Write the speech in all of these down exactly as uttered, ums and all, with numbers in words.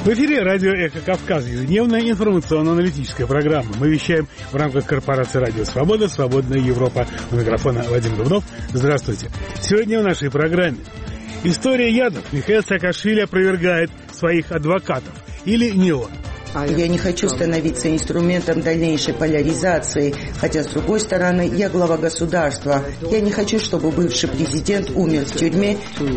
В эфире радио «Эхо Кавказа», ежедневная информационно-аналитическая программа. Мы вещаем в рамках корпорации «Радио Свобода», «Свободная Европа». У микрофона Вадим Дубнов. Здравствуйте. Сегодня в нашей программе история ядов. Михаил Саакашвили опровергает своих адвокатов. Или не он? Я не хочу становиться инструментом дальнейшей поляризации, хотя, с другой стороны, я глава государства. Я не хочу, чтобы бывший президент умер в тюрьме.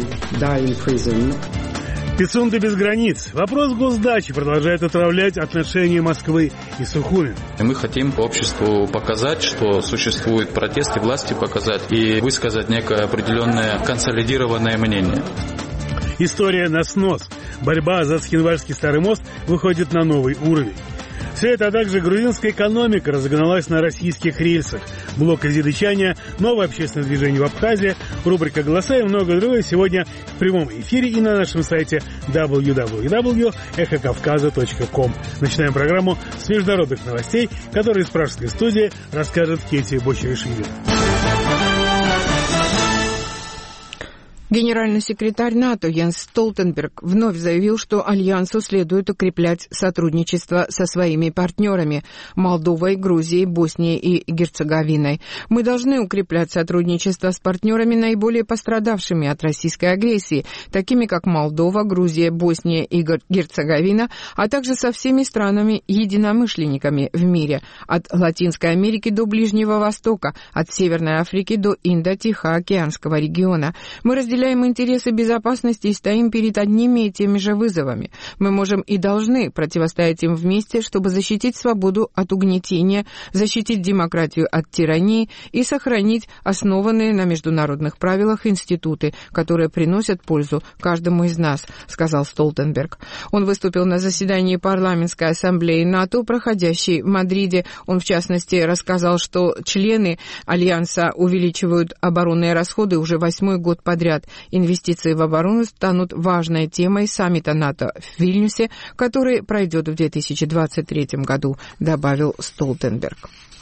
Пицунда без границ. Вопрос госдачи продолжает отравлять отношения Москвы и Сухуми. Мы хотим обществу показать, что существует протест, и власти показать, и высказать некое определенное консолидированное мнение. История на снос. Борьба за Цхинвальский старый мост выходит на новый уровень. Все это, а также грузинская экономика разогналась на российских рельсах. Блок азербайджания, новое общественное движение в Абхазии, рубрика «Голоса» и многое другое сегодня в прямом эфире и на нашем сайте дабл ю дабл ю дабл ю точка эхо кавказа точка ком. Начинаем программу с международных новостей, которые из пражской студии расскажет Кетти Бочеришвили. Генеральный секретарь НАТО Йенс Столтенберг вновь заявил, что Альянсу следует укреплять сотрудничество со своими партнерами – Молдовой, Грузией, Боснией и Герцеговиной. Мы должны укреплять сотрудничество с партнерами, наиболее пострадавшими от российской агрессии, такими как Молдова, Грузия, Босния и Герцеговина, а также со всеми странами-единомышленниками в мире – от Латинской Америки до Ближнего Востока, от Северной Африки до Индо-Тихоокеанского региона. Мы разделяем Разделяем интересы безопасности и стоим перед одними и теми же вызовами. Мы можем и должны противостоять им вместе, чтобы защитить свободу от угнетения, защитить демократию от тирании и сохранить основанные на международных правилах институты, которые приносят пользу каждому из нас, сказал Столтенберг. Он выступил на заседании парламентской ассамблеи НАТО, проходящей в Мадриде. Он, в частности, рассказал, что члены Альянса увеличивают оборонные расходы уже восьмой год подряд. Инвестиции в оборону станут важной темой саммита НАТО в Вильнюсе, который пройдет в две тысячи двадцать третьем году, добавил Столтенберг.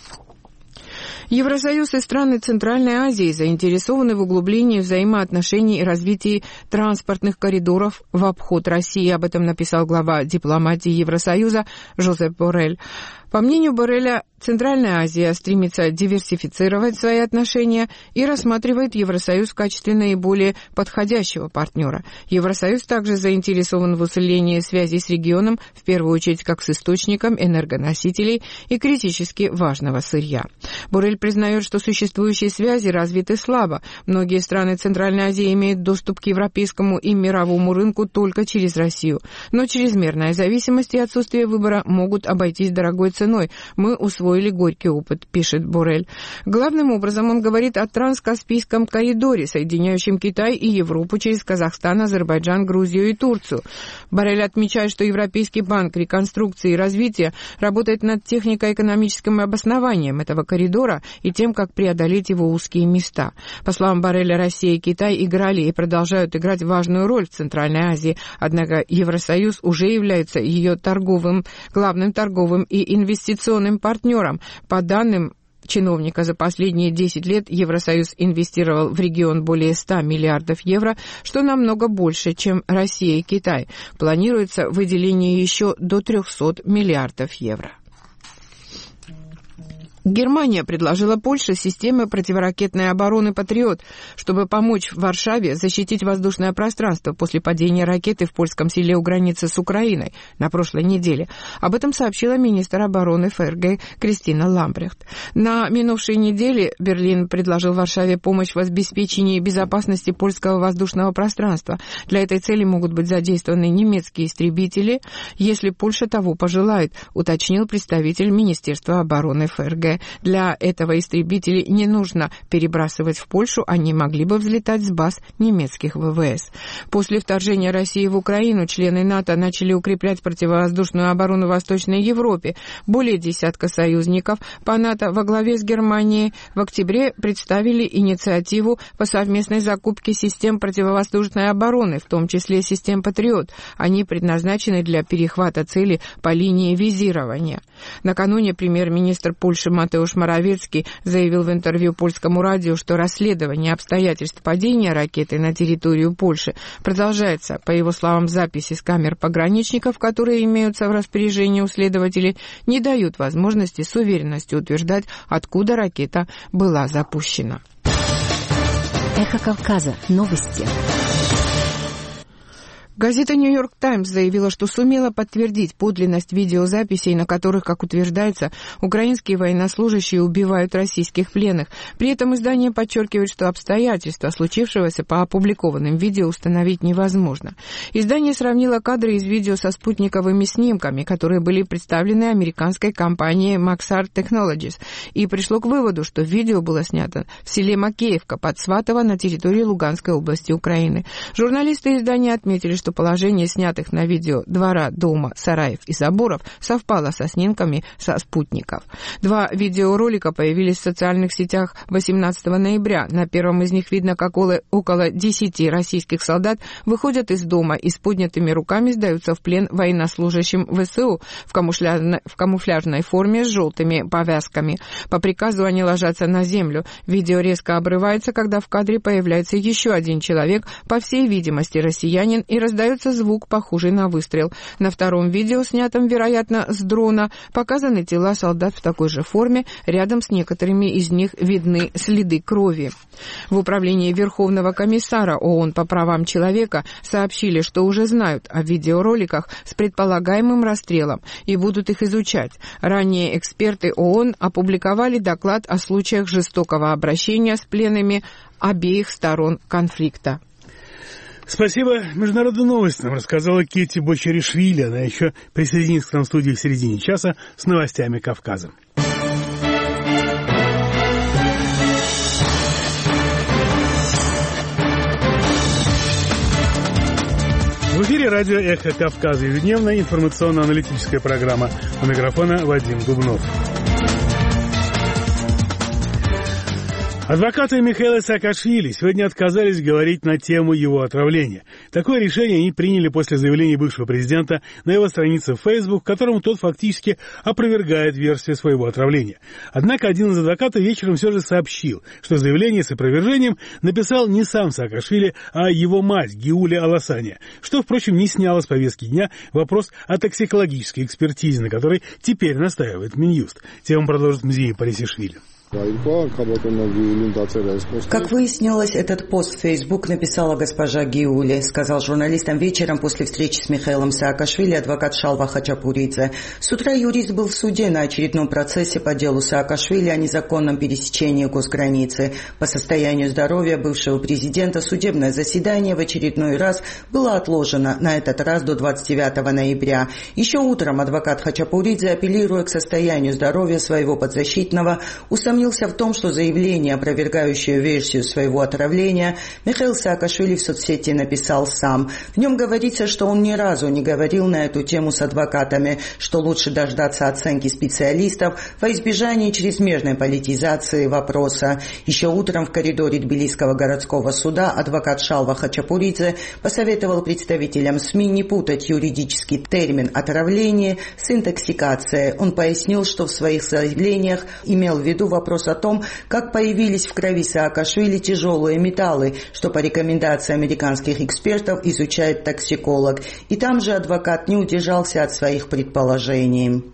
Евросоюз и страны Центральной Азии заинтересованы в углублении взаимоотношений и развитии транспортных коридоров в обход России. Об этом написал глава дипломатии Евросоюза Жозеп Боррель. По мнению Борреля, Центральная Азия стремится диверсифицировать свои отношения и рассматривает Евросоюз в качестве наиболее подходящего партнера. Евросоюз также заинтересован в усилении связей с регионом, в первую очередь как с источником энергоносителей и критически важного сырья. Боррель признает, что существующие связи развиты слабо. Многие страны Центральной Азии имеют доступ к европейскому и мировому рынку только через Россию. Но чрезмерная зависимость и отсутствие выбора могут обойтись дорогой ценой. Мы усвоили горький опыт, пишет Боррель. Главным образом он говорит о транскаспийском коридоре, соединяющем Китай и Европу через Казахстан, Азербайджан, Грузию и Турцию. Боррель отмечает, что Европейский банк реконструкции и развития работает над технико-экономическим обоснованием этого коридора и тем, как преодолеть его узкие места. По словам Борреля, Россия и Китай играли и продолжают играть важную роль в Центральной Азии, однако Евросоюз уже является ее торговым, главным торговым и инвестиционным инвестиционным партнером. По данным чиновника, за последние десять лет Евросоюз инвестировал в регион более ста миллиардов евро, что намного больше, чем Россия и Китай. Планируется выделение еще до трехсот миллиардов евро. Германия предложила Польше системы противоракетной обороны «Патриот», чтобы помочь Варшаве защитить воздушное пространство после падения ракеты в польском селе у границы с Украиной на прошлой неделе. Об этом сообщила министр обороны ФРГ Кристина Ламбрехт. На минувшей неделе Берлин предложил Варшаве помощь в обеспечении безопасности польского воздушного пространства. Для этой цели могут быть задействованы немецкие истребители, если Польша того пожелает, уточнил представитель Министерства обороны ФРГ. Для этого истребителей не нужно перебрасывать в Польшу, они могли бы взлетать с баз немецких ВВС. После вторжения России в Украину члены НАТО начали укреплять противовоздушную оборону в Восточной Европе. Более десятка союзников по НАТО во главе с Германией в октябре представили инициативу по совместной закупке систем противовоздушной обороны, в том числе систем «Патриот». Они предназначены для перехвата цели по линии визирования. Накануне премьер-министр Польши Матеуш Моровецкий заявил в интервью польскому радио, что расследование обстоятельств падения ракеты на территорию Польши продолжается. По его словам, записи с камер пограничников, которые имеются в распоряжении у следователей, не дают возможности с уверенностью утверждать, откуда ракета была запущена. Эхо Кавказа. Новости. Газета «Нью-Йорк Таймс» заявила, что сумела подтвердить подлинность видеозаписей, на которых, как утверждается, украинские военнослужащие убивают российских пленных. При этом издание подчеркивает, что обстоятельства случившегося по опубликованным видео установить невозможно. Издание сравнило кадры из видео со спутниковыми снимками, которые были представлены американской компанией Maxar Technologies, и пришло к выводу, что видео было снято в селе Макеевка под Сватово на территории Луганской области Украины. Журналисты издания отметили, что положение снятых на видео двора, дома, сараев и заборов совпало со снимками со спутников. Два видеоролика появились в социальных сетях восемнадцатого ноября. На первом из них видно, как около десяти российских солдат выходят из дома и с поднятыми руками сдаются в плен военнослужащим ВСУ в камуфляжной, в камуфляжной форме с желтыми повязками. По приказу они ложатся на землю. Видео резко обрывается, когда в кадре появляется еще один человек, по всей видимости россиянин, и раздается звук, похожий на выстрел. На втором видео, снятом, вероятно, с дрона, показаны тела солдат в такой же форме. Рядом с некоторыми из них видны следы крови. В управлении Верховного комиссара ООН по правам человека сообщили, что уже знают о видеороликах с предполагаемым расстрелом и будут их изучать. Ранее эксперты ООН опубликовали доклад о случаях жестокого обращения с пленными обеих сторон конфликта. Спасибо. Международную новость нам рассказала Кетти Бочаришвили. Она еще присоединится к нам в студии в середине часа с новостями Кавказа. В эфире радио «Эхо Кавказа», ежедневная информационно-аналитическая программа. У микрофона Вадим Дубнов. Адвокаты Михаила Саакашвили сегодня отказались говорить на тему его отравления. Такое решение они приняли после заявления бывшего президента на его странице в Facebook, в котором тот фактически опровергает версию своего отравления. Однако один из адвокатов вечером все же сообщил, что заявление с опровержением написал не сам Саакашвили, а его мать Гиуля Аласания, что, впрочем, не сняло с повестки дня вопрос о токсикологической экспертизе, на которой теперь настаивает Минюст. Тему продолжит Мзия Парисишвили. Как выяснилось, этот пост в Facebook написала госпожа Гиули, сказал журналистам вечером после встречи с Михаилом Саакашвили адвокат Шалва Хачапуридзе. С утра юрист был в суде на очередном процессе по делу Саакашвили о незаконном пересечении госграницы. По состоянию здоровья бывшего президента судебное заседание в очередной раз было отложено, на этот раз до двадцать девятого ноября. Еще утром адвокат Хачапуридзе, апеллируя к состоянию здоровья своего подзащитного, усомнился в том, что заявление, опровергающее версию своего отравления, Михаил Саакашвили в соцсети написал сам. В нем говорится, что он ни разу не говорил на эту тему с адвокатами, что лучше дождаться оценки специалистов во избежание чрезмерной политизации вопроса. Еще утром в коридоре Тбилисского городского суда адвокат Шалва Хачапуридзе посоветовал представителям СМИ не путать юридический термин «отравление» с интоксикацией. Он пояснил, что в своих заявлениях имел в виду вопрос о том, как появились в крови Саакашвили тяжелые металлы, что по рекомендации американских экспертов изучает токсиколог. И там же адвокат не удержался от своих предположений.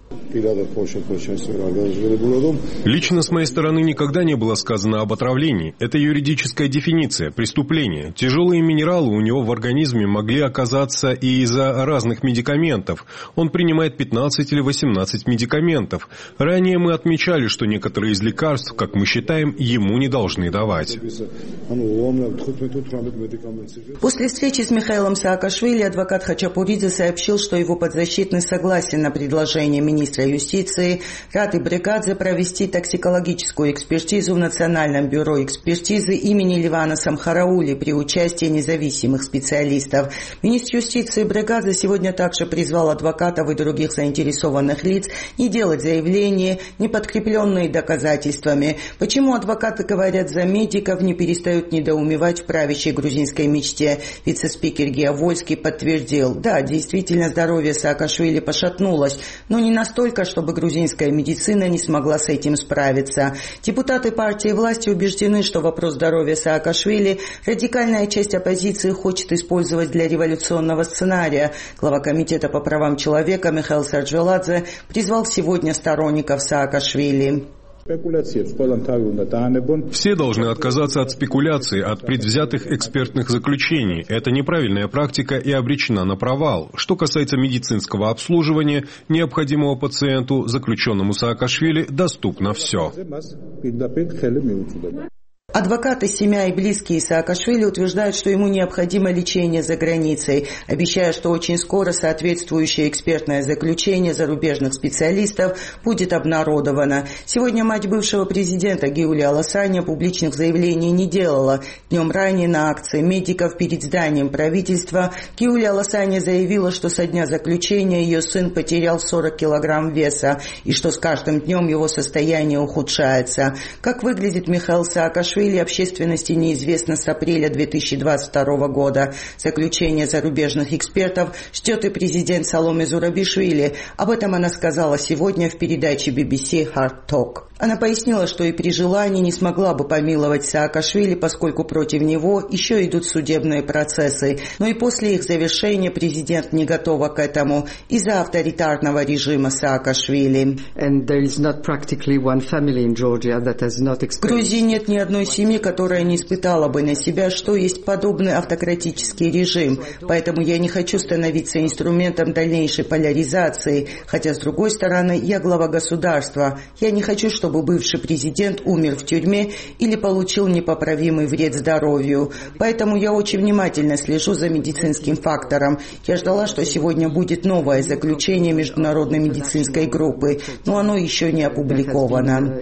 Лично с моей стороны никогда не было сказано об отравлении. Это юридическая дефиниция, преступление. Тяжелые минералы у него в организме могли оказаться и из-за разных медикаментов. Он принимает пятнадцать или восемнадцать медикаментов. Ранее мы отмечали, что некоторые из лекарств, как мы считаем, ему не должны давать. После встречи с Михаилом Саакашвили адвокат Хачапуридзе сообщил, что его подзащитный согласен на предложение министра юстиции Раты Брекадзе провести токсикологическую экспертизу в Национальном бюро экспертизы имени Ливана Самхараули при участии независимых специалистов. Министр юстиции Брекадзе сегодня также призвал адвокатов и других заинтересованных лиц не делать заявления, не подкрепленные доказательствами, обстоятельствами. Почему адвокаты говорят за медиков, не перестают недоумевать в правящей грузинской мечте. Вице-спикер Геа Вольский подтвердил, да, действительно здоровье Саакашвили пошатнулось, но не настолько, чтобы грузинская медицина не смогла с этим справиться. Депутаты партии власти убеждены, что вопрос здоровья Саакашвили радикальная часть оппозиции хочет использовать для революционного сценария. Глава комитета по правам человека Михаил Сарджвеладзе призвал сегодня сторонников Саакашвили. Все должны отказаться от спекуляций, от предвзятых экспертных заключений. Это неправильная практика и обречена на провал. Что касается медицинского обслуживания, необходимого пациенту, заключенному Саакашвили, доступно все. Адвокаты, семья и близкие Саакашвили утверждают, что ему необходимо лечение за границей, обещая, что очень скоро соответствующее экспертное заключение зарубежных специалистов будет обнародовано. Сегодня мать бывшего президента Гиуля Аласаня публичных заявлений не делала. Днем ранее на акции медиков перед зданием правительства Гиуля Аласаня заявила, что со дня заключения ее сын потерял сорок килограмм веса и что с каждым днем его состояние ухудшается. Как выглядит Михаил Саакашвили, общественности неизвестно с апреля две тысячи двадцать второго года. Заключение зарубежных экспертов ждет и президент Саломе Зурабишвили. Об этом она сказала сегодня в передаче би би си Hard Talk. Она пояснила, что и при желании не смогла бы помиловать Саакашвили, поскольку против него еще идут судебные процессы. Но и после их завершения президент не готова к этому из-за авторитарного режима Саакашвили. В Грузии нет ни одной семьи, которая не испытала бы на себя, что есть подобный автократический режим. Поэтому я не хочу становиться инструментом дальнейшей поляризации. Хотя, с другой стороны, я глава государства. Я не хочу, чтобы чтобы бывший президент умер в тюрьме или получил непоправимый вред здоровью. Поэтому я очень внимательно слежу за медицинским фактором. Я ждала, что сегодня будет новое заключение международной медицинской группы, но оно еще не опубликовано.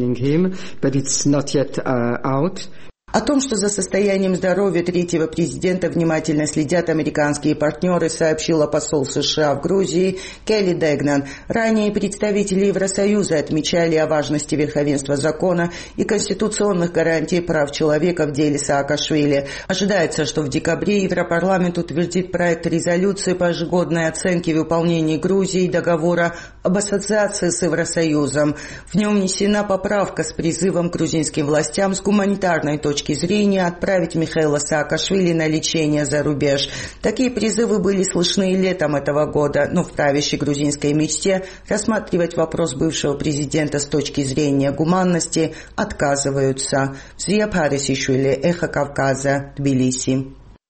О том, что за состоянием здоровья третьего президента внимательно следят американские партнеры, сообщила посол США в Грузии Келли Дегнан. Ранее представители Евросоюза отмечали о важности верховенства закона и конституционных гарантий прав человека в деле Саакашвили. Ожидается, что в декабре Европарламент утвердит проект резолюции по ежегодной оценке выполнения Грузии договора об ассоциации с Евросоюзом. В нем внесена поправка с призывом к грузинским властям с гуманитарной точки зрения отправить Михаила Саакашвили на лечение за рубеж. Такие призывы были слышны и летом этого года, но в правящей грузинской мечте рассматривать вопрос бывшего президента с точки зрения гуманности отказываются. Зия Парисишвили, Эхо Кавказа, Тбилиси.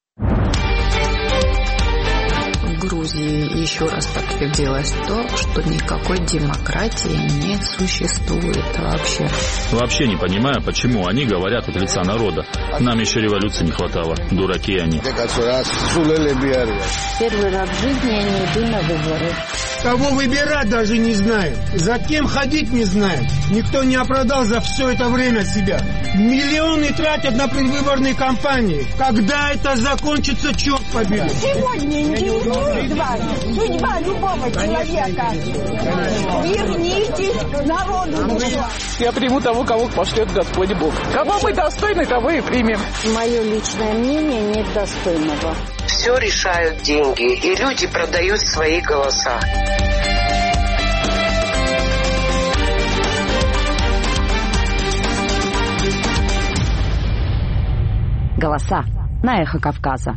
В Грузии еще раз подтвердилось то, что никакой демократии не существует вообще. Вообще не понимаю, почему они говорят от лица народа. Нам еще революции не хватало. Дураки они. Первый раз в жизни я не иду на выборы. Кого выбирать даже не знаем. За кем ходить не знаем. Никто не оправдал за все это время себя. Миллионы тратят на предвыборные кампании. Когда это закончится, черт побери. Сегодня интересует вас судьба любого человека. Вернитесь к народу. Я приму того, кого пошлет Господь Бог. Кого мы достойны, того и примем. Мое личное мнение нет достойного. Все решают деньги, и люди продают свои голоса. Голоса на Эхо Кавказа.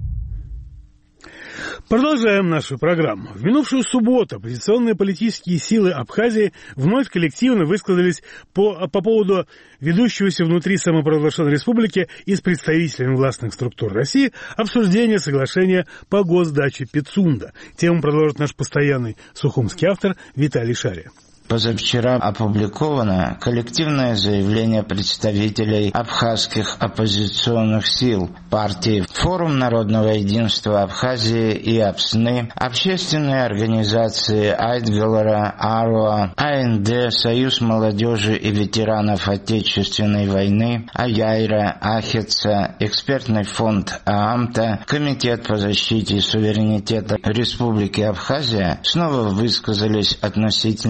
Продолжаем нашу программу. В минувшую субботу оппозиционные политические силы Абхазии вновь коллективно высказались по, по поводу ведущегося внутри самопровозглашенной республики и с представителями властных структур России обсуждения соглашения по госдаче Пицунда. Тему продолжит наш постоянный сухумский автор Виталий Шария. Позавчера опубликовано коллективное заявление представителей абхазских оппозиционных сил, партии Форум народного единства Абхазии и АПСНы, общественные организации Айтгалара, Аруа, АНД, Союз молодежи и ветеранов Отечественной войны, Аяйра, Ахеца, экспертный фонд ААМТа, Комитет по защите суверенитета Республики Абхазия снова высказались относительно ратификации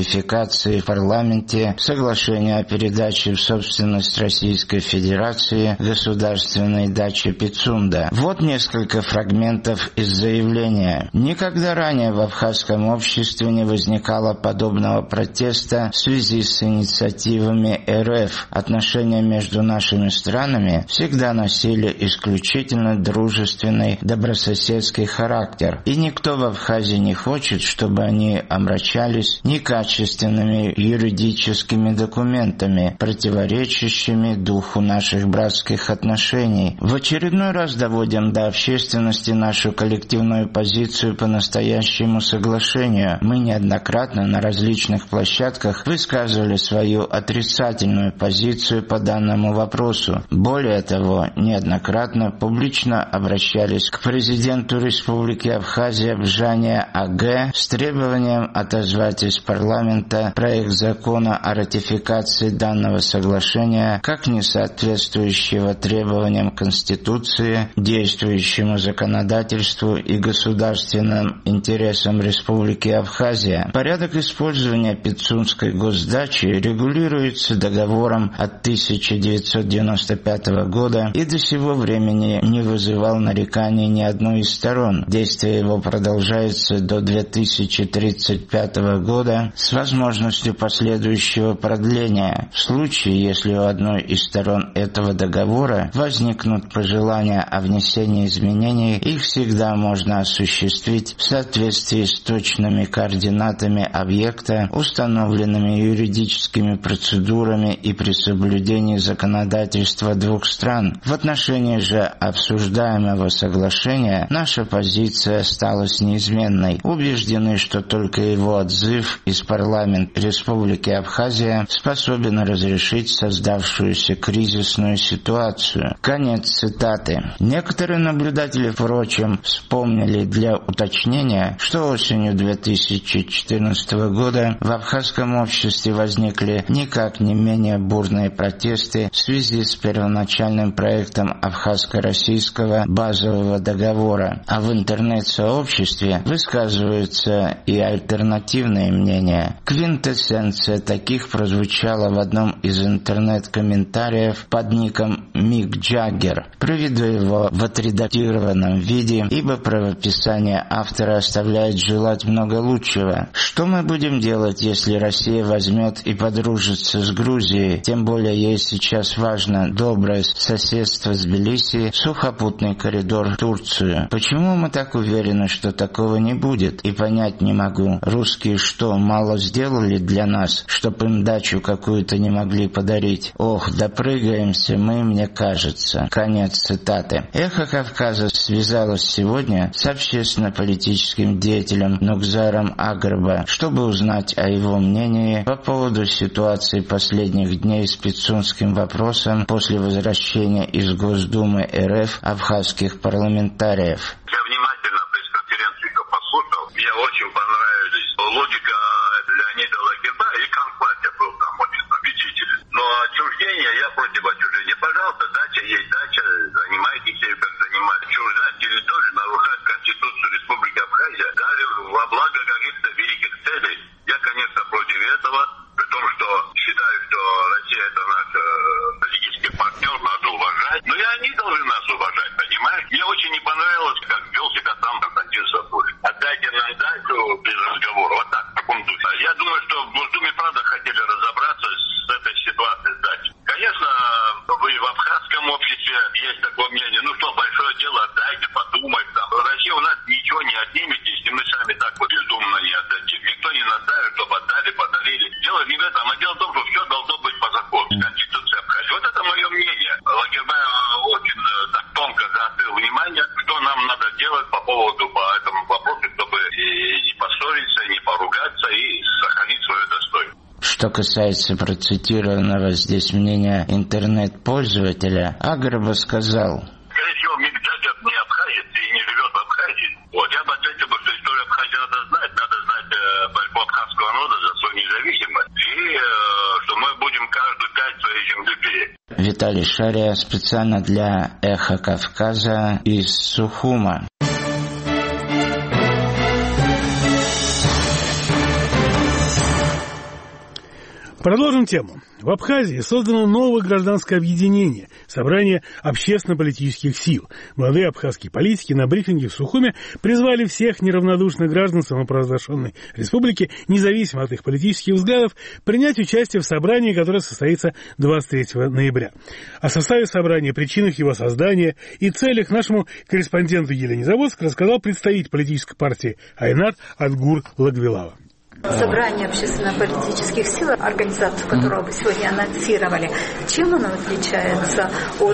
ратификации в парламенте соглашения о передаче в собственность Российской Федерации государственной дачи Пицунда. Вот несколько фрагментов из заявления. Никогда ранее в абхазском обществе не возникало подобного протеста в связи с инициативами РФ. Отношения между нашими странами всегда носили исключительно дружественный, добрососедский характер, и никто в Абхазии не хочет, чтобы они омрачались некачественными юридическими документами, противоречащими духу наших братских отношений. В очередной раз доводим до общественности нашу коллективную позицию по настоящему соглашению. Мы неоднократно на различных площадках высказывали свою отрицательную позицию по данному вопросу. Более того, неоднократно публично обращались к президенту Республики Абхазия Бжане АГ с требованием отозвать из парламента проект закона о ратификации данного соглашения как несоответствующего требованиям Конституции, действующему законодательству и государственным интересам Республики Абхазия. Порядок использования Пицунской госдачи регулируется договором от тысяча девятьсот девяносто пятого года и до сего времени не вызывал нареканий ни одной из сторон. Действие его продолжается до две тысячи тридцать пятого года с возможностью последующего продления. В случае, если у одной из сторон этого договора возникнут пожелания о внесении изменений, их всегда можно осуществить в соответствии с точными координатами объекта, установленными юридическими процедурами и при соблюдении законодательства двух стран. В отношении же обсуждаемого соглашения наша позиция осталась неизменной. Убеждены, что только его отзыв из парламента Республики Абхазия способен разрешить создавшуюся кризисную ситуацию. Конец цитаты. Некоторые наблюдатели, впрочем, вспомнили для уточнения, что осенью две тысячи четырнадцатого года в абхазском обществе возникли никак не менее бурные протесты в связи с первоначальным проектом абхазско-российского базового договора, а в интернет-сообществе высказываются и альтернативные мнения. Квинтэссенция таких прозвучала в одном из интернет-комментариев под ником Мик Джаггер. Приведу его в отредактированном виде, ибо правописание автора оставляет желать много лучшего. Что мы будем делать, если Россия возьмет и подружится с Грузией? Тем более ей сейчас важно доброе соседство с Тбилиси, сухопутный коридор в Турцию. Почему мы так уверены, что такого не будет? И понять не могу. Русские что, мало сделали для нас, чтоб им дачу какую-то не могли подарить? Ох, допрыгаемся мы, мне кажется. Конец цитаты. «Эхо Кавказа» связалось сегодня с общественно-политическим деятелем Нукзаром Агрба, чтобы узнать о его мнении по поводу ситуации последних дней с пицунским вопросом после возвращения из Госдумы РФ абхазских парламентариев. Я внимательно пресс-конференцию послушал. Мне очень понравились логика Леонида Лагерба и Конклатя был там очень убедителен. Но отчуждение, я против отчуждения. Пожалуйста, дача есть дача, занимайтесь ею, как занимались. Отчуждать территорию, нарушать Конституцию Республики Абхазия, даже во благо каких-то великих целей. Я, конечно, против этого, при том, что считаю, что Россия это наш э, стратегический партнер, надо уважать. Но и они должны нас уважать, понимаешь? Мне очень не понравилось, как вел себя там Константин Сапулин. Отдайте нам дачу без разговора. Вот так, в таком духе. Я думаю, что в Госдуме, правда, хотели разобраться с этой ситуацией с дачей. Конечно, вы в абхазском обществе есть такое мнение. Ну что, большое дело, отдайте, подумайте. Там. Россия у нас ничего не отнимете, если мы сами так вот безумно не отдадим. Никто не настаивает, чтобы отдали, подарили. Дело не в этом, а дело в том, что все должно быть по закону. Конституция Абхазии. Вот это мое мнение. Лагербай очень так тонко заострил внимание, что нам надо делать по поводу по этому вопросу, чтобы и не поссориться, и не поругаться, и сохранить свое достоинство. Что касается процитированного здесь мнения интернет-пользователя, Агрба сказал: скорее всего, Мик Джаггер не абхазец и не живет в Абхазии. Вот, я бы ответил, что историю Абхазии надо знать, надо знать э, борьбу абхазского народа за свою независимость, и э, что мы будем каждую пять своей земли переть. Виталий Шария специально для «Эхо Кавказа» из Сухума. Продолжим тему. В Абхазии создано новое гражданское объединение – Собрание общественно-политических сил. Молодые абхазские политики на брифинге в Сухуме призвали всех неравнодушных граждан самопровозглашенной республики, независимо от их политических взглядов, принять участие в собрании, которое состоится двадцать третьего ноября. О составе собрания, причинах его создания и целях нашему корреспонденту Елене Заводск рассказал представитель политической партии «Айнар» Адгур Лагвилава. Собрание общественно-политических сил, организацию которого вы сегодня анонсировали, чем оно отличается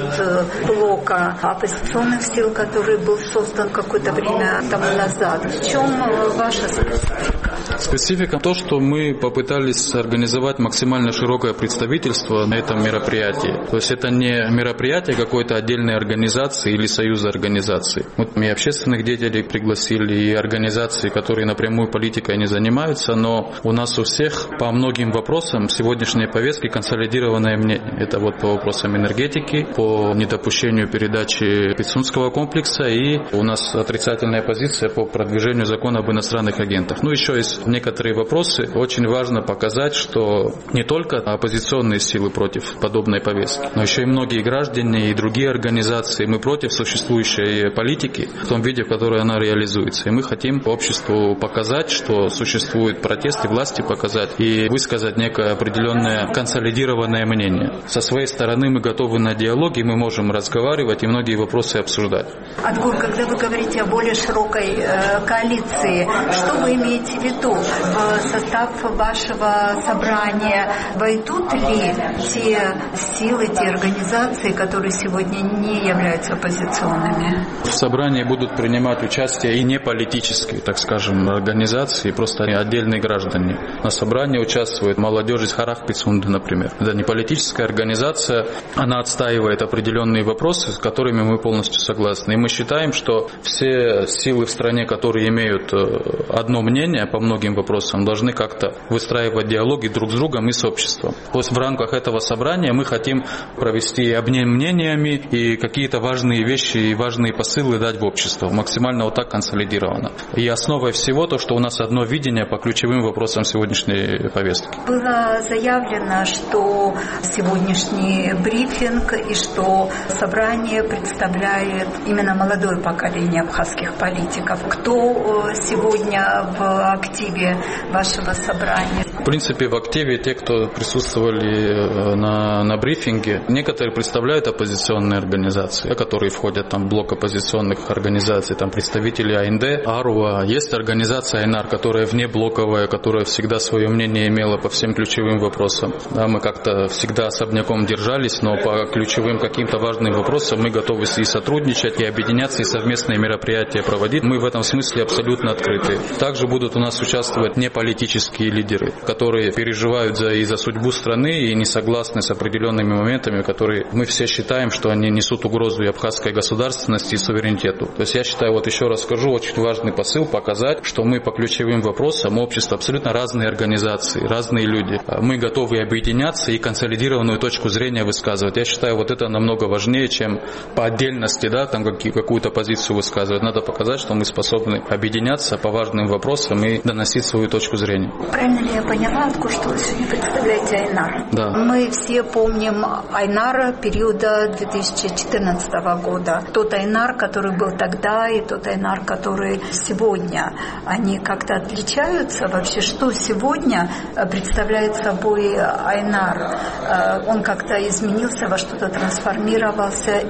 от блока оппозиционных сил, который был создан какое-то время тому назад? В чем ваша специфика? Специфика то, что мы попытались организовать максимально широкое представительство на этом мероприятии. То есть это не мероприятие какой-то отдельной организации или союза организаций. Вот мы и общественных деятелей пригласили, и организации, которые напрямую политикой не занимаются, но у нас у всех по многим вопросам сегодняшней повестки консолидированное мнение. Это вот по вопросам энергетики, по недопущению передачи Пицунского комплекса, и у нас отрицательная позиция по продвижению закона об иностранных агентах. Ну, еще есть некоторые вопросы. Очень важно показать, что не только оппозиционные силы против подобной повестки, но еще и многие граждане и другие организации. Мы против существующей политики в том виде, в которой она реализуется. И мы хотим обществу показать, что существует протест, и власти показать, и высказать некое определенное консолидированное мнение. Со своей стороны мы готовы на диалог, и мы можем разговаривать и многие вопросы обсуждать. Адгур, когда вы говорите о более широкой э, коалиции, что вы имеете в виду? В состав вашего собрания войдут ли те силы, те организации, которые сегодня не являются оппозиционными? В собрании будут принимать участие и не политические, так скажем, организации, просто отдельные граждане. На собрании участвует молодежь из Харах Пицунды, например. Это не политическая организация, она отстаивает определенные вопросы, с которыми мы полностью согласны. И мы считаем, что все силы в стране, которые имеют одно мнение по многим вопросам, должны как-то выстраивать диалоги друг с другом и с обществом. Вот в рамках этого собрания мы хотим провести обмен мнениями и какие-то важные вещи и важные посылы дать в общество, максимально вот так консолидированно. И основой всего то, что у нас одно видение по ключевым вопросам сегодняшней повестки. Было заявлено, что сегодняшний брифинг и что собрание представляет именно молодое поколение абхазских политиков. Кто сегодня в активе вашего собрания? В принципе, в активе те, кто присутствовали на, на брифинге, некоторые представляют оппозиционные организации, которые входят там, в блок оппозиционных организаций, там представители АНД, АРУА. Есть организация Айнар, которая внеблоковая, которая всегда свое мнение имела по всем ключевым вопросам. Да, мы как-то всегда особняком держались, но по ключевым каким-то важным вопросам мы готовы и сотрудничать, и объединяться, и совместные мероприятия проводить. Мы в этом смысле абсолютно открыты. Также будут у нас участвовать неполитические лидеры, которые переживают за, и за судьбу страны, и не согласны с определенными моментами, которые мы все считаем, что они несут угрозу и абхазской государственности, и суверенитету. То есть я считаю, вот еще раз скажу, очень важный посыл показать, что мы по ключевым вопросам, общество, абсолютно разные организации, разные люди. Мы готовы объединяться и консолидированную точку зрения высказывать. Я считаю, вот это намного важнее, чем по отдельности, да, там какую-то позицию высказывать. Надо показать, что мы способны объединяться по важным вопросам и доносить свою точку зрения. Правильно ли я поняла, что вы сегодня представляете Айнар? Да. Мы все помним Айнара периода две тысячи четырнадцатого года. Тот Айнар, который был тогда, и тот Айнар, который сегодня. Они как-то отличаются вообще? Что сегодня представляет собой Айнар? Он как-то изменился, во что-то трансформировался?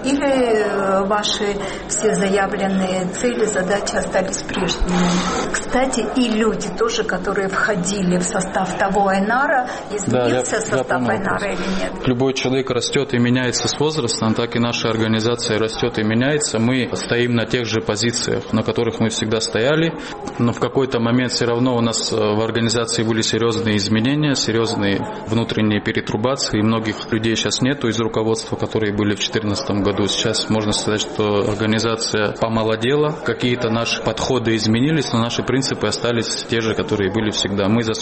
Или ваши все заявленные цели, задачи остались прежними? Кстати, и люди тоже, которые входили в состав того Айнара, изменился да, я, состав я Айнара или нет? Любой человек растет и меняется с возрастом, так и наша организация растет и меняется. Мы стоим на тех же позициях, на которых мы всегда стояли, но в какой-то момент все равно у нас в организации были серьезные изменения, серьезные внутренние перетрубации, и многих людей сейчас нету из руководства, которые были в две тысячи четырнадцатом году. Сейчас можно сказать, что организация помолодела, какие-то наши подходы изменились, но наши принципы остались те же, которые были всегда. Мы за суверенное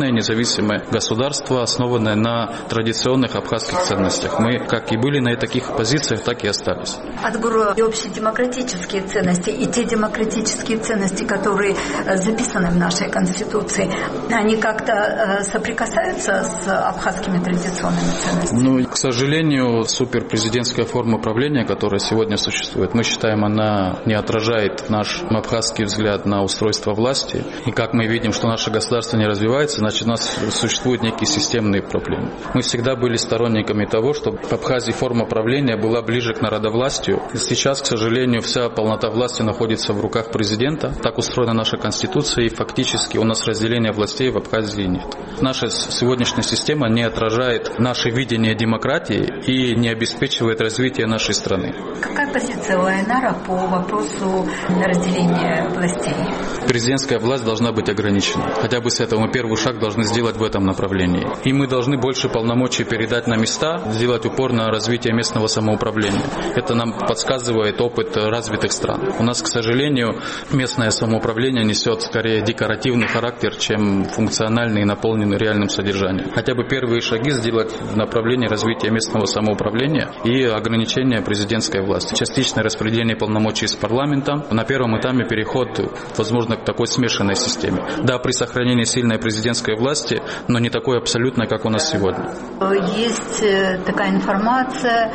суверенное независимое государство, основанное на традиционных абхазских ценностях. Мы как и были на таких позициях, так и остались. Адгуру и общедемократические ценности, и те демократические ценности, которые записаны в нашей Конституции, они как-то соприкасаются с абхазскими традиционными ценностями? Ну, к сожалению, суперпрезидентская форма правления, которая сегодня существует, мы считаем, она не отражает наш абхазский взгляд на устройство власти. И как мы видим, что наше государство не развивается, значит, у нас существуют некие системные проблемы. Мы всегда были сторонниками того, чтобы в Абхазии форма правления была ближе к народовластию. Сейчас, к сожалению, вся полнота власти находится в руках президента. Так устроена наша Конституция, и фактически у нас разделения властей в Абхазии нет. Наша сегодняшняя система не отражает наше видение демократии и не обеспечивает развитие нашей страны. Какая позиция у Айнара по вопросу разделения властей? Президентская власть должна быть ограничена. Хотя бы с этого мы первый шаг должны сделать в этом направлении. И мы должны больше полномочий передать на места, сделать упор на развитие местного самоуправления. Это нам подсказывает опыт развитых стран. У нас, к сожалению, местное самоуправление несет скорее декоративный характер, чем функциональный и наполненный реальным содержанием. Хотя бы первые шаги сделать в направлении развития местного самоуправления и ограничения президентской власти. Частичное распределение полномочий с парламентом. На первом этапе переход, возможно, к такой смешанной системе. Да, при сохранении сильной президентской власти, но не такой абсолютной, как у нас сегодня. Есть такая информация,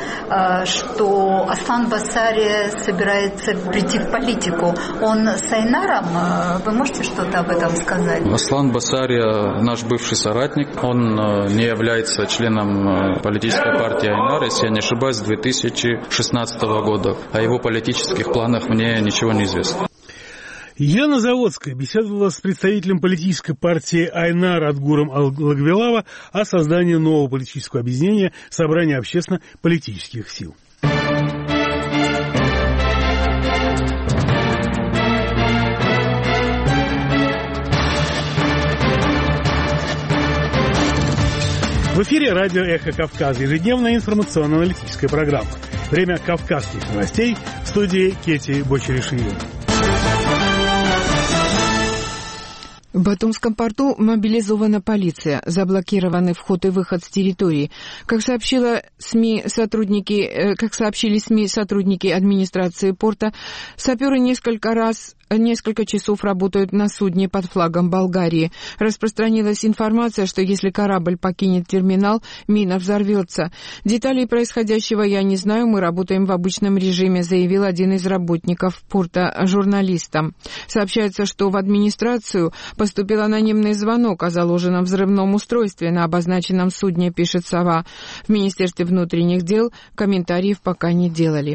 что Аслан Басария собирается прийти в политику. Он с Айнаром? Вы можете что-то об этом сказать? Аслан Басария наш бывший соратник. Он не является членом политической партии Айнар, если я не ошибаюсь, с две тысячи шестнадцатого года. О его политических планах мне ничего не известно. Яна Заводская беседовала с представителем политической партии Айнар Адгуром Лагвелава о создании нового политического объединения Собрания общественно-политических сил. В эфире радио «Эхо Кавказа», ежедневная информационно-аналитическая программа. Время кавказских новостей, в студии Кети Бочерешвили. В Батумском порту мобилизована полиция, заблокированы вход и выход с территории. Как сообщила СМИ сотрудники, как сообщили СМИ сотрудники администрации порта, саперы несколько раз несколько часов работают на судне под флагом Болгарии. Распространилась информация, что если корабль покинет терминал, мина взорвется. Деталей происходящего я не знаю, мы работаем в обычном режиме, заявил один из работников порта журналистам. Сообщается, что в администрацию поступил анонимный звонок о заложенном взрывном устройстве на обозначенном судне, пишет «Сова». В Министерстве внутренних дел комментариев пока не делали.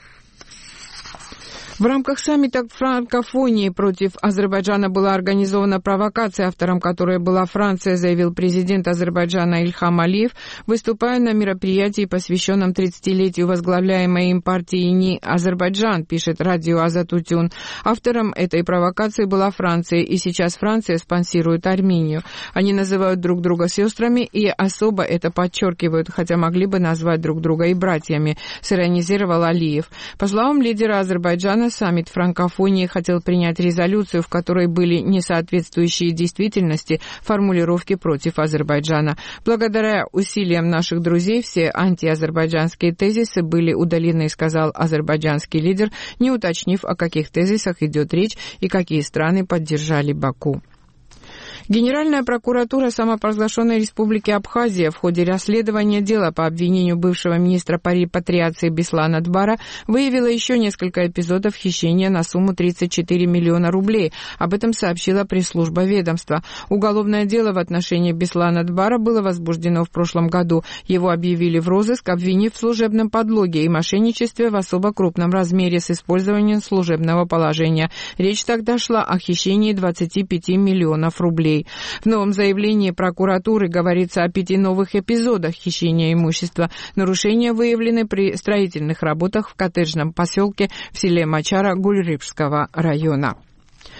В рамках саммита франкофонии против Азербайджана была организована провокация, автором которой была Франция, заявил президент Азербайджана Ильхам Алиев, выступая на мероприятии, посвященном тридцатилетию возглавляемой им партии ИНИ Азербайджан, пишет радио Азатутюн. Автором этой провокации была Франция, и сейчас Франция спонсирует Армению. Они называют друг друга сестрами и особо это подчеркивают, хотя могли бы назвать друг друга и братьями, сиронизировал Алиев. По словам лидера Азербайджана, саммит франкофонии хотел принять резолюцию, в которой были несоответствующие действительности формулировки против Азербайджана. Благодаря усилиям наших друзей все антиазербайджанские тезисы были удалены, сказал азербайджанский лидер, не уточнив, о каких тезисах идет речь и какие страны поддержали Баку. Генеральная прокуратура самопровозглашенной республики Абхазия в ходе расследования дела по обвинению бывшего министра по репатриации Беслана Дбара выявила еще несколько эпизодов хищения на сумму тридцать четыре миллиона рублей. Об этом сообщила пресс-служба ведомства. Уголовное дело в отношении Беслана Дбара было возбуждено в прошлом году. Его объявили в розыск, обвинив в служебном подлоге и мошенничестве в особо крупном размере с использованием служебного положения. Речь тогда шла о хищении двадцати пяти миллионов рублей. В новом заявлении прокуратуры говорится о пяти новых эпизодах хищения имущества. Нарушения выявлены при строительных работах в коттеджном поселке в селе Мачара Гульрыбского района.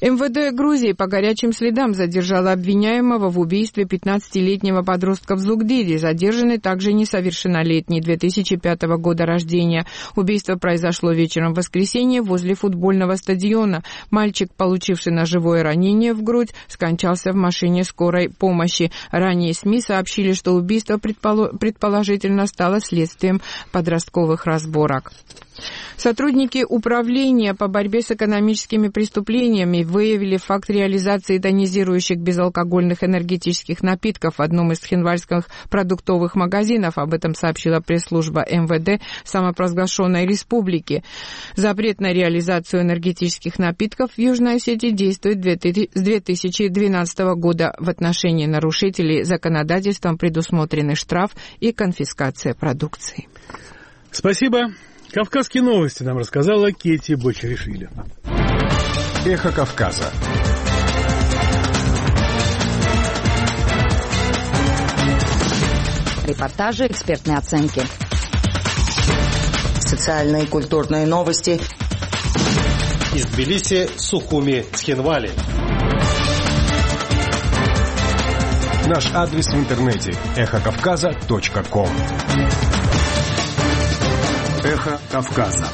эм вэ дэ Грузии по горячим следам задержало обвиняемого в убийстве пятнадцатилетнего подростка в Зугдиде. Задержанный также несовершеннолетний, две тысячи пятого года рождения. Убийство произошло вечером в воскресенье возле футбольного стадиона. Мальчик, получивший ножевое ранение в грудь, скончался в машине скорой помощи. Ранее СМИ сообщили, что убийство предположительно стало следствием подростковых разборок. Сотрудники управления по борьбе с экономическими преступлениями выявили факт реализации тонизирующих безалкогольных энергетических напитков в одном из цхинвальских продуктовых магазинов. Об этом сообщила пресс-служба эм вэ дэ самопровозглашенной республики. Запрет на реализацию энергетических напитков в Южной Осетии действует с две тысячи двенадцатого года. В отношении нарушителей законодательством предусмотрены штраф и конфискация продукции. Спасибо. Кавказские новости нам рассказала Кети Бочеришвили. Эхо Кавказа. Репортажи, экспертные оценки. Социальные и культурные новости. Из Тбилиси, Сухуми, Цхинвали. Наш адрес в интернете эхо кавказа точка ком. Эхо Кавказа.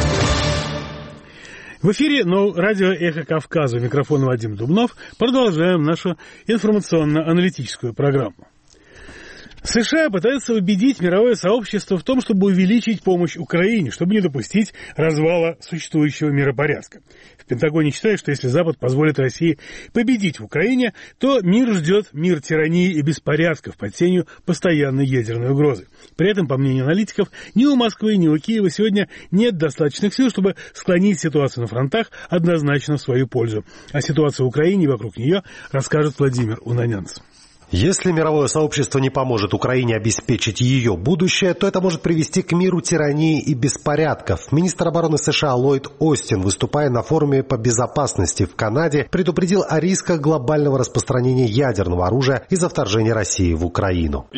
В эфире но радио «Эхо Кавказа». У микрофона Вадим Дубнов. Продолжаем нашу информационно-аналитическую программу. США пытаются убедить мировое сообщество в том, чтобы увеличить помощь Украине, чтобы не допустить развала существующего миропорядка. В Пентагоне считают, что если Запад позволит России победить в Украине, то мир ждет мир тирании и беспорядков под тенью постоянной ядерной угрозы. При этом, по мнению аналитиков, ни у Москвы, ни у Киева сегодня нет достаточных сил, чтобы склонить ситуацию на фронтах однозначно в свою пользу. О ситуации в Украине и вокруг нее расскажет Владимир Унанянц. Если мировое сообщество не поможет Украине обеспечить ее будущее, то это может привести к миру тирании и беспорядков. Министр обороны США Ллойд Остин, выступая на форуме по безопасности в Канаде, предупредил о рисках глобального распространения ядерного оружия из-за вторжения России в Украину.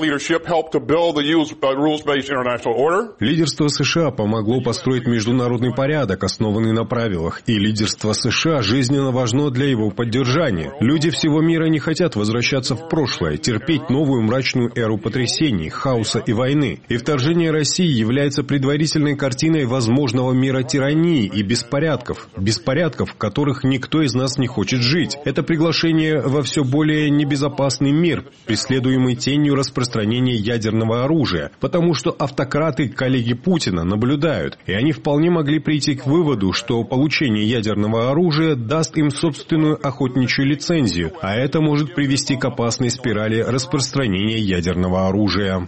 Лидерство США помогло построить международный порядок, основанный на правилах, и лидерство США жизненно важно для его поддержания. Люди всего мира не хотят возвращаться в прошлое, терпеть новую мрачную эру потрясений, хаоса и войны. И вторжение России является предварительной картиной возможного мира тирании и беспорядков. Беспорядков, в которых никто из нас не хочет жить. Это приглашение во все более небезопасный мир, преследуемый тенью распространения ядерного оружия. Потому что автократы, коллеги Путина, наблюдают. И они вполне могли прийти к выводу, что получение ядерного оружия даст им собственную охотничью лицензию. А это может привести к опасности спирали распространения ядерного оружия.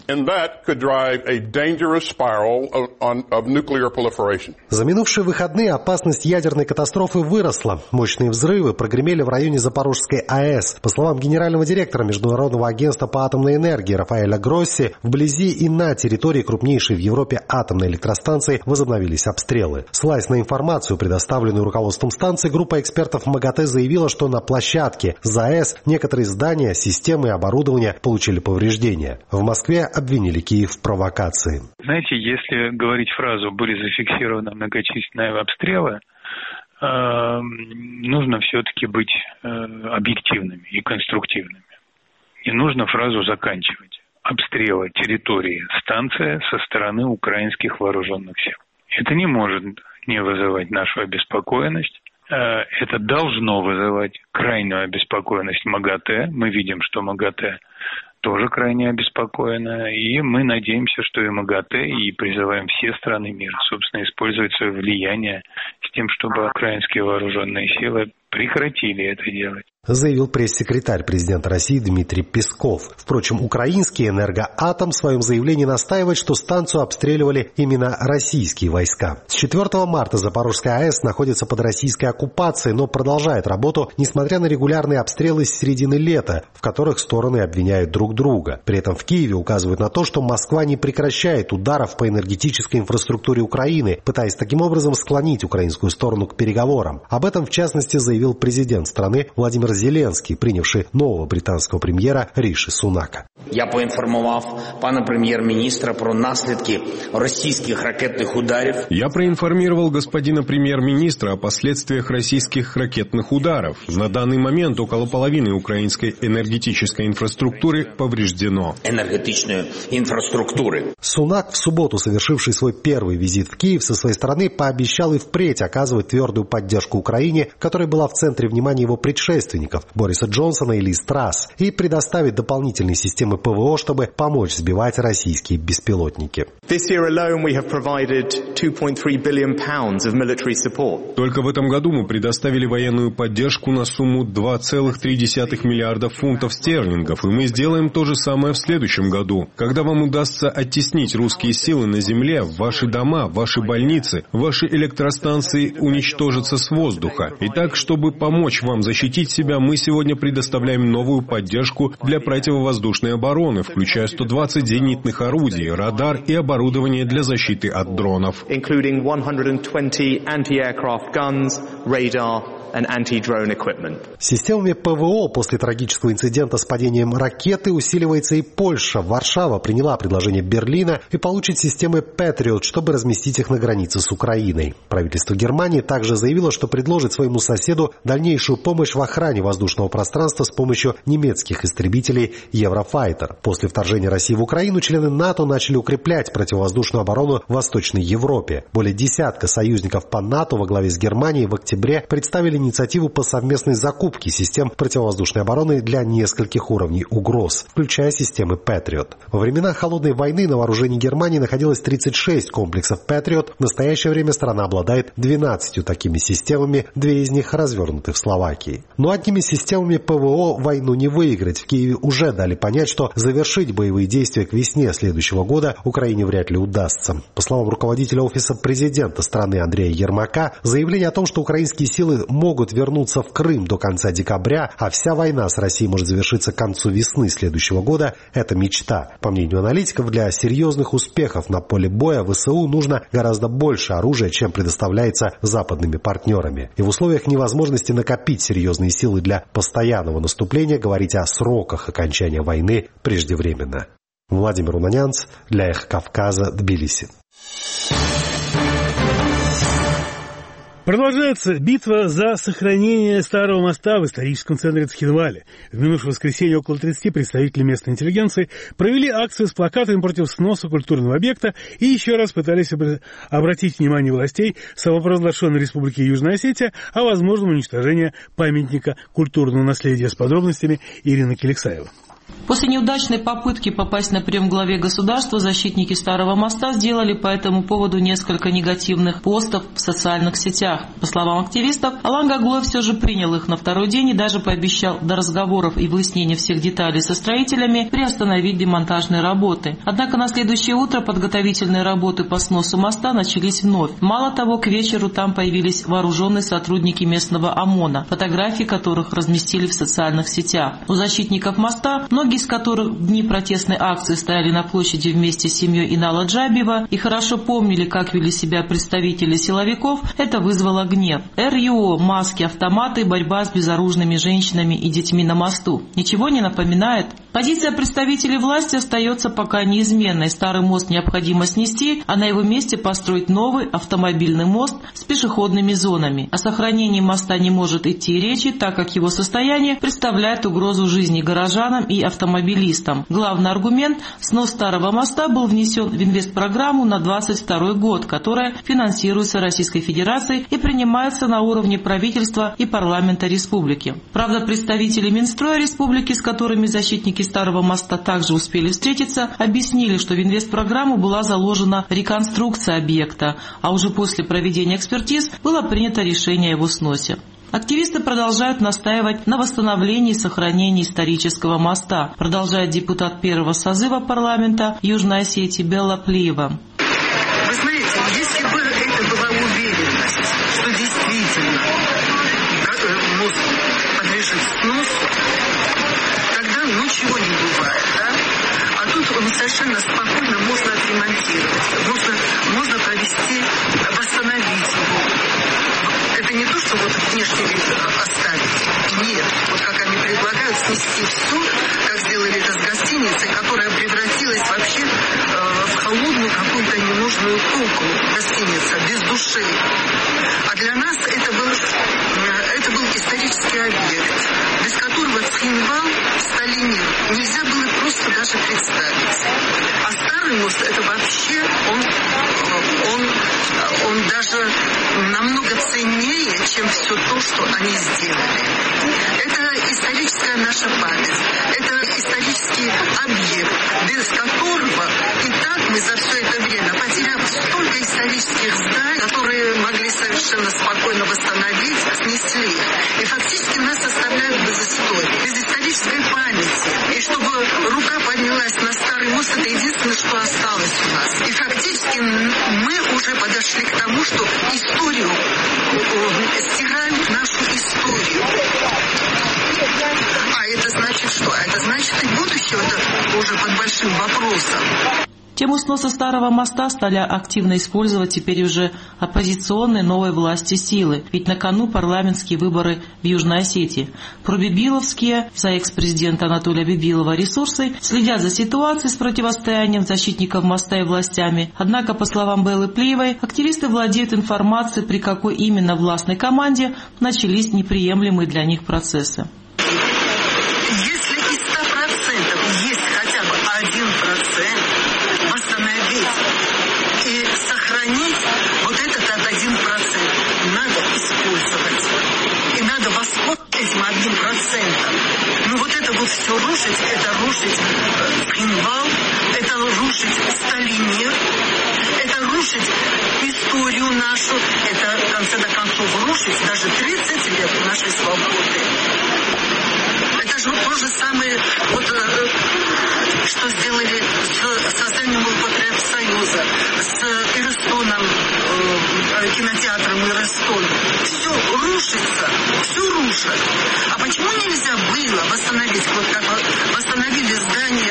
За минувшие выходные опасность ядерной катастрофы выросла. Мощные взрывы прогремели в районе Запорожской АЭС. По словам генерального директора Международного агентства по атомной энергии Рафаэля Гросси, вблизи и на территории крупнейшей в Европе атомной электростанции возобновились обстрелы. Ссылаясь на информацию, предоставленную руководством станции, группа экспертов МАГАТЭ заявила, что на площадке за АЭС некоторые здания, системы и оборудования получили повреждения. В Москве обвинили Киев в провокации. Знаете, если говорить фразу «были зафиксированы многочисленные обстрелы», э, нужно все-таки быть э, объективными и конструктивными. И нужно фразу заканчивать. Обстрелы территории станции со стороны украинских вооруженных сил. Это не может не вызывать нашу обеспокоенность. Это должно вызывать крайнюю обеспокоенность МАГАТЭ. Мы видим, что МАГАТЭ тоже крайне обеспокоена. И мы надеемся, что и МАГАТЭ, и призываем все страны мира, собственно, использовать свое влияние с тем, чтобы украинские вооруженные силы прекратили это делать. Заявил пресс-секретарь президента России Дмитрий Песков. Впрочем, украинский «Энергоатом» в своем заявлении настаивает, что станцию обстреливали именно российские войска. С четвёртого марта Запорожская АЭС находится под российской оккупацией, но продолжает работу, несмотря на регулярные обстрелы с середины лета, в которых стороны обвиняют друг друга. При этом в Киеве указывают на то, что Москва не прекращает ударов по энергетической инфраструктуре Украины, пытаясь таким образом склонить украинскую сторону к переговорам. Об этом, в частности, заявил президент страны Владимир Зеленский, принявший нового британского премьера Риши Сунака. Я поинформовав пана премьер-министра про наслідки російських ракетних ударів. Я проинформировал господина премьер-министра о последствиях российских ракетных ударов. На данный момент около половины украинской энергетической инфраструктуры повреждено. Энергетичной инфраструктуры. Сунак, в субботу совершивший свой первый визит в Киев, со своей стороны пообещал и впредь оказывать твердую поддержку Украине, которая была в центре внимания его предшественников Бориса Джонсона и Лиз Трасс, и предоставить дополнительные системы ПВО, чтобы помочь сбивать российские беспилотники. Только в этом году мы предоставили военную поддержку на сумму два целых три десятых миллиарда фунтов стерлингов, и мы сделаем то же самое в следующем году. Когда вам удастся оттеснить русские силы на земле, ваши дома, ваши больницы, ваши электростанции уничтожатся с воздуха. Итак, чтобы помочь вам защитить себя, мы сегодня предоставляем новую поддержку для противовоздушной обороны, включая сто двадцать зенитных орудий, радар и оборудование для защиты от дронов. Системами ПВО после трагического инцидента с падением ракеты усиливается и Польша. Варшава приняла предложение Берлина и получит системы Patriot, чтобы разместить их на границе с Украиной. Правительство Германии также заявило, что предложит своему соседу дальнейшую помощь в охране воздушного пространства с помощью немецких истребителей Eurofighter. После вторжения России в Украину члены НАТО начали укреплять противовоздушную оборону в Восточной Европе. Более десятка союзников по НАТО во главе с Германией в октябре представили инициативу по совместной закупке систем противовоздушной обороны для нескольких уровней угроз, включая системы Patriot. Во времена Холодной войны на вооружении Германии находилось тридцать шесть комплексов Patriot. В настоящее время страна обладает двенадцатью такими системами, две из них развернуты в Словакии. Но одними системами ПВО войну не выиграть. В Киеве уже дали понять, что завершить боевые действия к весне следующего года Украине вряд ли удастся. По словам руководителя офиса президента страны Андрея Ермака, заявление о том, что украинские силы могут вернуться в Крым до конца декабря, а вся война с Россией может завершиться к концу весны следующего года, это мечта. По мнению аналитиков, для серьезных успехов на поле боя ВСУ нужно гораздо больше оружия, чем предоставляется западными партнерами. И в условиях невозможности накопить серьезные силы для постоянного наступления говорить о сроках окончания войны преждевременно. Владимир Унанянц для Эхо Кавказа, Тбилиси. Продолжается битва за сохранение Старого моста в историческом центре Цхинвале. В минувшее воскресенье около тридцати представителей местной интеллигенции провели акцию с плакатами против сноса культурного объекта и еще раз пытались обратить внимание властей самопровозглашенной Республики Южная Осетия о возможном уничтожении памятника культурного наследия. С подробностями Ирина Келексаева. После неудачной попытки попасть на прием к главе государства защитники Старого моста сделали по этому поводу несколько негативных постов в социальных сетях. По словам активистов, Алан Гаглоев все же принял их на второй день и даже пообещал до разговоров и выяснения всех деталей со строителями приостановить демонтажные работы. Однако на следующее утро подготовительные работы по сносу моста начались вновь. Мало того, к вечеру там появились вооруженные сотрудники местного ОМОНа, фотографии которых разместили в социальных сетях. У защитников моста, многие из которых в дни протестной акции стояли на площади вместе с семьей Инала Джабиева и хорошо помнили, как вели себя представители силовиков, это вызвало гнев. эр-ю-о, маски, автоматы, борьба с безоружными женщинами и детьми на мосту. Ничего не напоминает? Позиция представителей власти остается пока неизменной. Старый мост необходимо снести, а на его месте построить новый автомобильный мост с пешеходными зонами. О сохранении моста не может идти речи, так как его состояние представляет угрозу жизни горожанам и автомобилистам. Главный аргумент – снос Старого моста был внесен в инвестпрограмму на двадцать второй год, которая финансируется Российской Федерацией и принимается на уровне правительства и парламента республики. Правда, представители Минстроя республики, с которыми защитники Старого моста также успели встретиться, объяснили, что в инвестпрограмму была заложена реконструкция объекта, а уже после проведения экспертиз было принято решение о его сносе. Активисты продолжают настаивать на восстановлении и сохранении исторического моста, продолжает депутат первого созыва парламента Южной Осетии Белла Плиева. Вы знаете, если бы это была уверенность, что действительно мост подлежит сносу, тогда ничего не бывает, да? А тут он совершенно спокойно можно отремонтировать, можно, можно провести, восстановить его. Это не то, что вот внешний вид оставить. Нет, вот как снести все, как сделали это с гостиницей, которая превратилась вообще э, в холодную какую-то ненужную куклу. Гостиница без души. А для нас это был, э, это был исторический объект, без которого Цхинвал, Сталинир нельзя было просто даже представить. А старый мост это вообще он, он, он даже намного ценнее, чем все то, что они сделали. Это историческая наша память. Это исторический объект, без которого и так мы за все это время, потеряв столько исторических зданий, которые могли совершенно спокойно восстановить, снесли. И фактически нас оставляют без истории, без исторической памяти. И чтобы рука поднялась на старый мост, это единственное, что осталось у нас. И фактически мы уже подошли к тому, что историю стирают нашу историю. А это значит что? Это значит и будущее это уже под большим вопросом. Тему сноса старого моста стали активно использовать теперь уже оппозиционные новой власти силы, ведь на кону парламентские выборы в Южной Осетии. Пробибиловские, за экс-президента Анатолия Бибилова, ресурсы следят за ситуацией с противостоянием защитников моста и властями. Однако, по словам Беллы Плиевой, активисты владеют информацией, при какой именно властной команде начались неприемлемые для них процессы. Если из ста процентов есть хотя бы один процент, восстановить и сохранить вот этот один процент надо использовать. И надо воспользоваться этим одним процентом. Но вот это вот все рушить, это рушить Цхинвал, это рушить Сталинир, это рушить историю нашу, это в конце концов рушить даже тридцать лет нашей свободы. Это же то же самое, вот, что сделали с созданием Союза, с Ирыстоном, э, кинотеатром Ирыстон. Все рушится, все рушат. А почему нельзя было восстановить, вот как восстановили здание,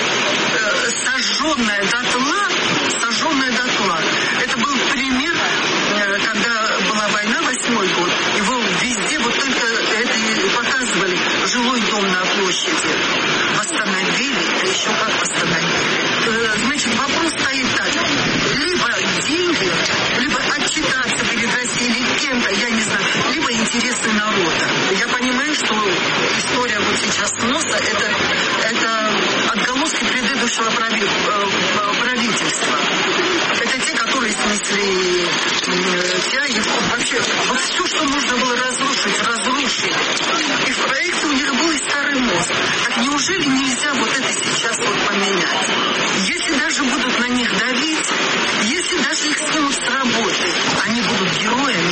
э, сожженное дотла, сожженное дотла. Это был пример, э, когда была война, восьмой год, его везде вот только это и показывали, жилой дом на площади. Восстановили, а еще как восстановили. Значит, вопрос стоит так. Либо деньги, либо отчитаться перед Россией или кем-то, я не знаю, либо интересы народа. Я понимаю, что история вот сейчас сноса, это, это отголоски предыдущего правительства. Это те, которые снесли тяги. Вообще, вот все, что нужно было разрушить, разрушить. И в проекте у них был и старый мост. Так неужели нельзя вот это сейчас вот поменять? Если даже будут на них давить, если даже их снимут с работы, они будут героями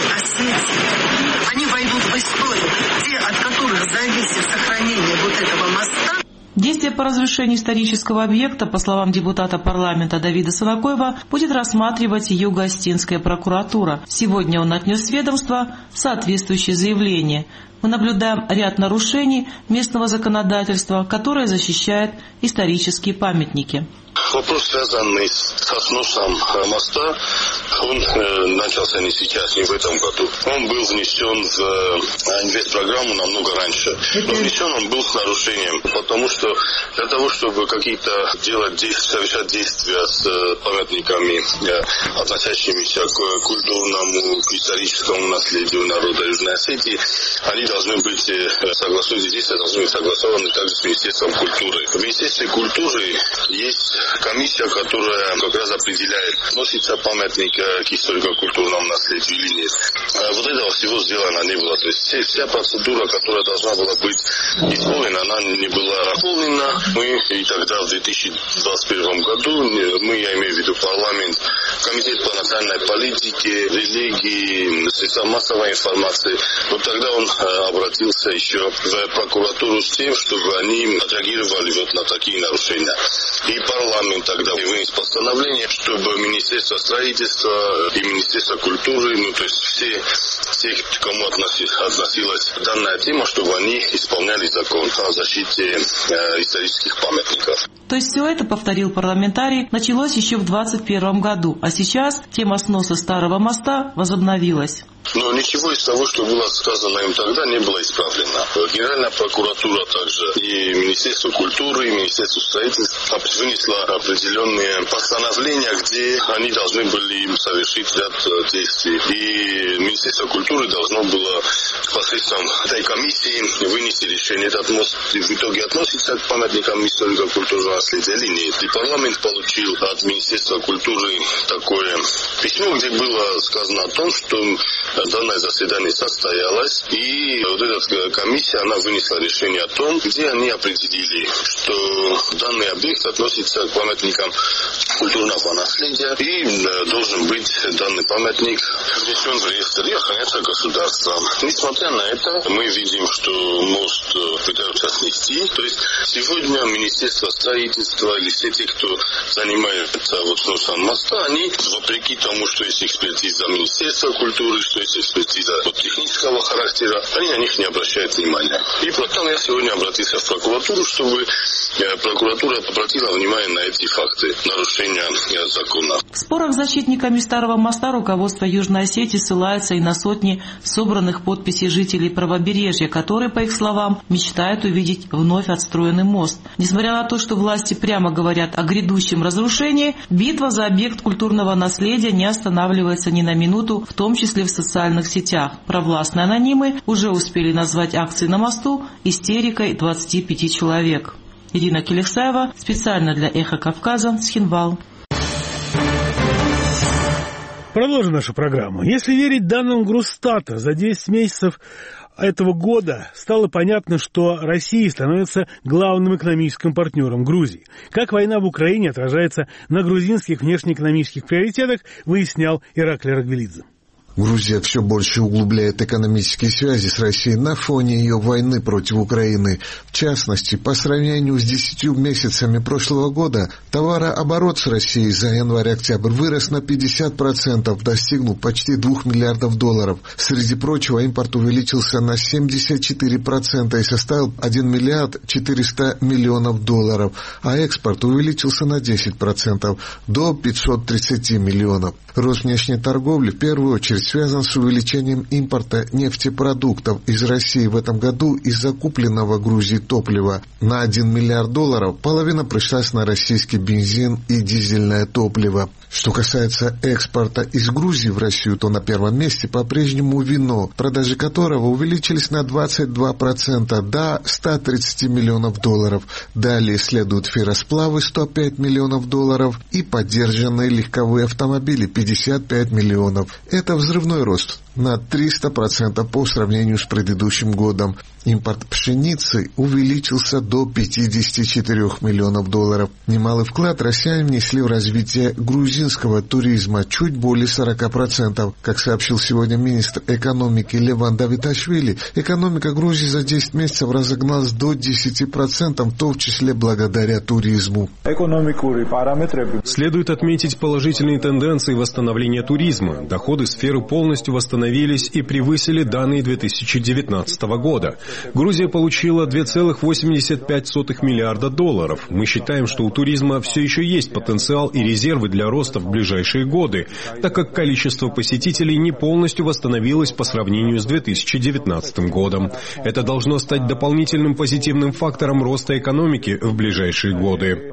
Осетии. Они войдут в историю. Те, от которых зависит сохранение вот этого моста. Действие по разрушению исторического объекта, по словам депутата парламента Давида Савакоева, будет рассматривать Юго-Осетинская прокуратура. Сегодня он отнес в ведомство соответствующее заявление. Мы наблюдаем ряд нарушений местного законодательства, которое защищает исторические памятники. Вопрос, связанный со сносом моста, он э, начался не сейчас, не в этом году. Он был внесен в э, инвестпрограмму намного раньше. Но внесен он был с нарушением, потому что для того, чтобы какие-то делать действия, совершать действия с э, памятниками, э, относящимися к культурному, к историческому наследию народа Южной Осетии, они должны быть э, согласованы, действия должны быть согласованы также с Министерством культуры. В Министерстве культуры есть комиссия, которая как раз определяет, носится памятник к историко-культурному наследию или нет. Вот этого всего сделано не было. То есть вся процедура, которая должна была быть исполнена, она не была выполнена. Мы и тогда в две тысячи двадцать первом году, мы, я имею в виду парламент, комитет по национальной политике, религии, средства массовой информации, вот тогда он обратился еще в прокуратуру с тем, чтобы они отреагировали вот на такие нарушения. И парламент тогда вынес постановление, чтобы Министерство строительства и Министерство культуры, ну то есть все, все к кому относилась данная тема, чтобы они исполняли закон о защите э, исторических памятников. То есть все это, повторил парламентарий, началось еще в двадцать первом году, а сейчас тема сноса старого моста возобновилась. Но ничего из того, что было сказано им тогда, не было исправлено. Генеральная прокуратура также и Министерство культуры, и Министерство строительства вынесло определенные постановления, где они должны были совершить ряд действий. И Министерство культуры должно было посредством этой комиссии вынести решение. Этот мост в итоге относится к памятникам историко-культурного наследия или нет. И парламент получил от Министерства культуры такое письмо, где было сказано о том, что данное заседание состоялось, и вот эта комиссия, она вынесла решение о том, где они определили, что данный объект относится к памятникам культурного наследия, и должен быть данный памятник внесен в реестр и охраняться государством. Несмотря на это, мы видим, что мост пытаются снести. То есть сегодня Министерство строительства или все те, кто занимается вот сносом моста, они, вопреки тому, что есть экспертиза Министерства культуры, что есть экспертиза вот технического характера, они на них не обращают внимания. И потом я сегодня обратился в прокуратуру, чтобы прокуратура обратила внимание на эти факты нарушения закона. В спорах с защитниками Старого моста руководство Южной Осетии ссылается и на сотни собранных подписей жителей правобережья, которые, по их словам, мечтают увидеть вновь отстроенный мост. Несмотря на то, что власти прямо говорят о грядущем разрушении, битва за объект культурного наследия не останавливается ни на минуту, в том числе в социальных сетях. Провластные анонимы уже успели назвать акции на мосту истерикой двадцати пяти человек. Ирина Келексаева, специально для «Эхо Кавказа», Схинвал. Продолжим нашу программу. Если верить данным Грустата, за десять месяцев этого года стало понятно, что Россия становится главным экономическим партнером Грузии. Как война в Украине отражается на грузинских внешнеэкономических приоритетах, выяснял Ираклий Рагвелидзе. Грузия все больше углубляет экономические связи с Россией на фоне ее войны против Украины. В частности, по сравнению с десятью месяцами прошлого года, товарооборот с Россией за январь-октябрь вырос на пятьдесят процентов, достигнув почти двух миллиардов долларов. Среди прочего, импорт увеличился на семьдесят четыре процента и составил один миллиард четыреста миллионов долларов, а экспорт увеличился на десять процентов, до пятисот тридцати миллионов. Рост внешней торговли в первую очередь связан с увеличением импорта нефтепродуктов из России в этом году из-за купленного Грузией топлива. На один миллиард долларов половина пришлась на российский бензин и дизельное топливо. Что касается экспорта из Грузии в Россию, то на первом месте по-прежнему вино, продажи которого увеличились на двадцать два процента до ста тридцати миллионов долларов. Далее следуют ферросплавы сто пять миллионов долларов и поддержанные легковые автомобили пятьдесят пять миллионов. Это взрывной рост на триста процентов по сравнению с предыдущим годом. Импорт пшеницы увеличился до пятидесяти четырёх миллионов долларов. Немалый вклад россияне внесли в развитие грузинского туризма, чуть более сорока процентов. Как сообщил сегодня министр экономики Леван Давиташвили, экономика Грузии за десять месяцев разогналась до десяти процентов, в том числе благодаря туризму. Следует отметить положительные тенденции восстановления туризма. Доходы сферы полностью восстановились и превысили данные две тысячи девятнадцатого года. Грузия получила два целых восемьдесят пять сотых миллиарда долларов. Мы считаем, что у туризма все еще есть потенциал и резервы для роста в ближайшие годы, так как количество посетителей не полностью восстановилось по сравнению с две тысячи девятнадцатым годом. Это должно стать дополнительным позитивным фактором роста экономики в ближайшие годы.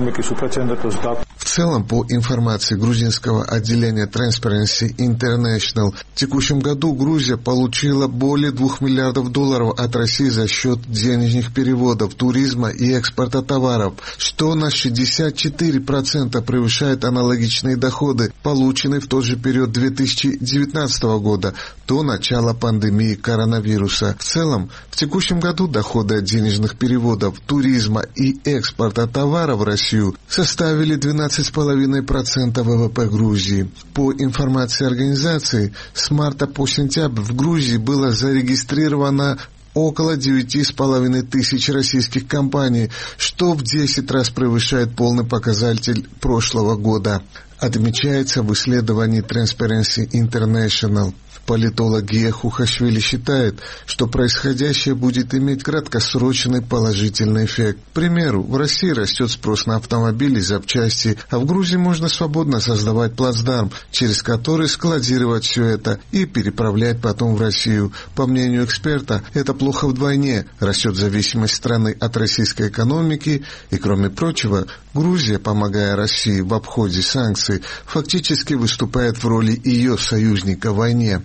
В целом, по информации грузинского отделения Transparency International, в текущем году Грузия получила более двух миллиардов долларов от России за счет денежных переводов, туризма и экспорта товаров, что на шестьдесят четыре процента превышает аналогичные доходы, полученные в тот же период две тысячи девятнадцатого года, до начала пандемии коронавируса. В целом, в текущем году доходы от денежных переводов, туризма и экспорта товаров в Россию составили двенадцать целых пять десятых процента ВВП Грузии. По информации организации, с марта по сентябрь в Грузии было зарегистрировано около девяти с половиной тысяч российских компаний, что в десять раз превышает полный показатель прошлого года. отмечается в исследовании Transparency International. Политолог Гия Хухашвили считает, что происходящее будет иметь краткосрочный положительный эффект. К примеру, в России растет спрос на автомобили и запчасти, а в Грузии можно свободно создавать плацдарм, через который складировать все это и переправлять потом в Россию. По мнению эксперта, это плохо вдвойне. Растет зависимость страны от российской экономики, и, кроме прочего, Грузия, помогая России в обходе санкций, фактически выступает в роли ее союзника в войне.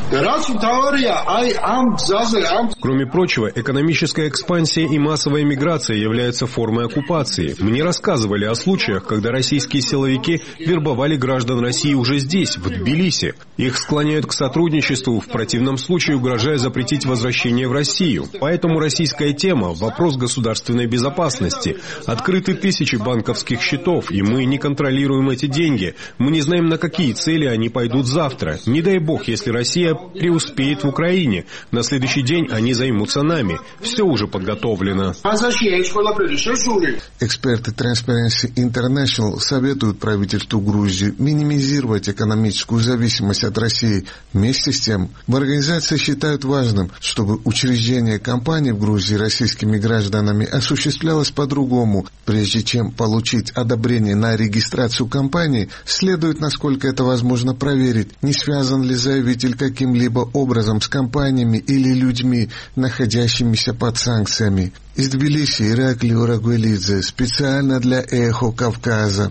Кроме прочего, экономическая экспансия и массовая миграция являются формой оккупации. Мне рассказывали о случаях, когда российские силовики вербовали граждан России уже здесь, в Тбилиси. Их склоняют к сотрудничеству, в противном случае угрожая запретить возвращение в Россию. Поэтому российская тема – вопрос государственной безопасности. Открыты тысячи банковских счетов, и мы не контролируем эти деньги. Мы не знаем, на какие цели они пойдут завтра. Не дай бог, если Россия преуспеет в Украине. На следующий день они займутся нами. Все уже подготовлено. Эксперты Transparency International советуют правительству Грузии минимизировать экономическую зависимость от России. Вместе с тем, в организации считают важным, чтобы учреждение компаний в Грузии российскими гражданами осуществлялось по-другому. Прежде чем получить одобрение на регистрацию компании, следует, насколько это возможно, проверить, не связан ли заявитель каким-либо образом с компаниями или людьми, находящимися под санкциями. Из Тбилиси Ираклий Урагвелидзе, специально для «Эхо Кавказа».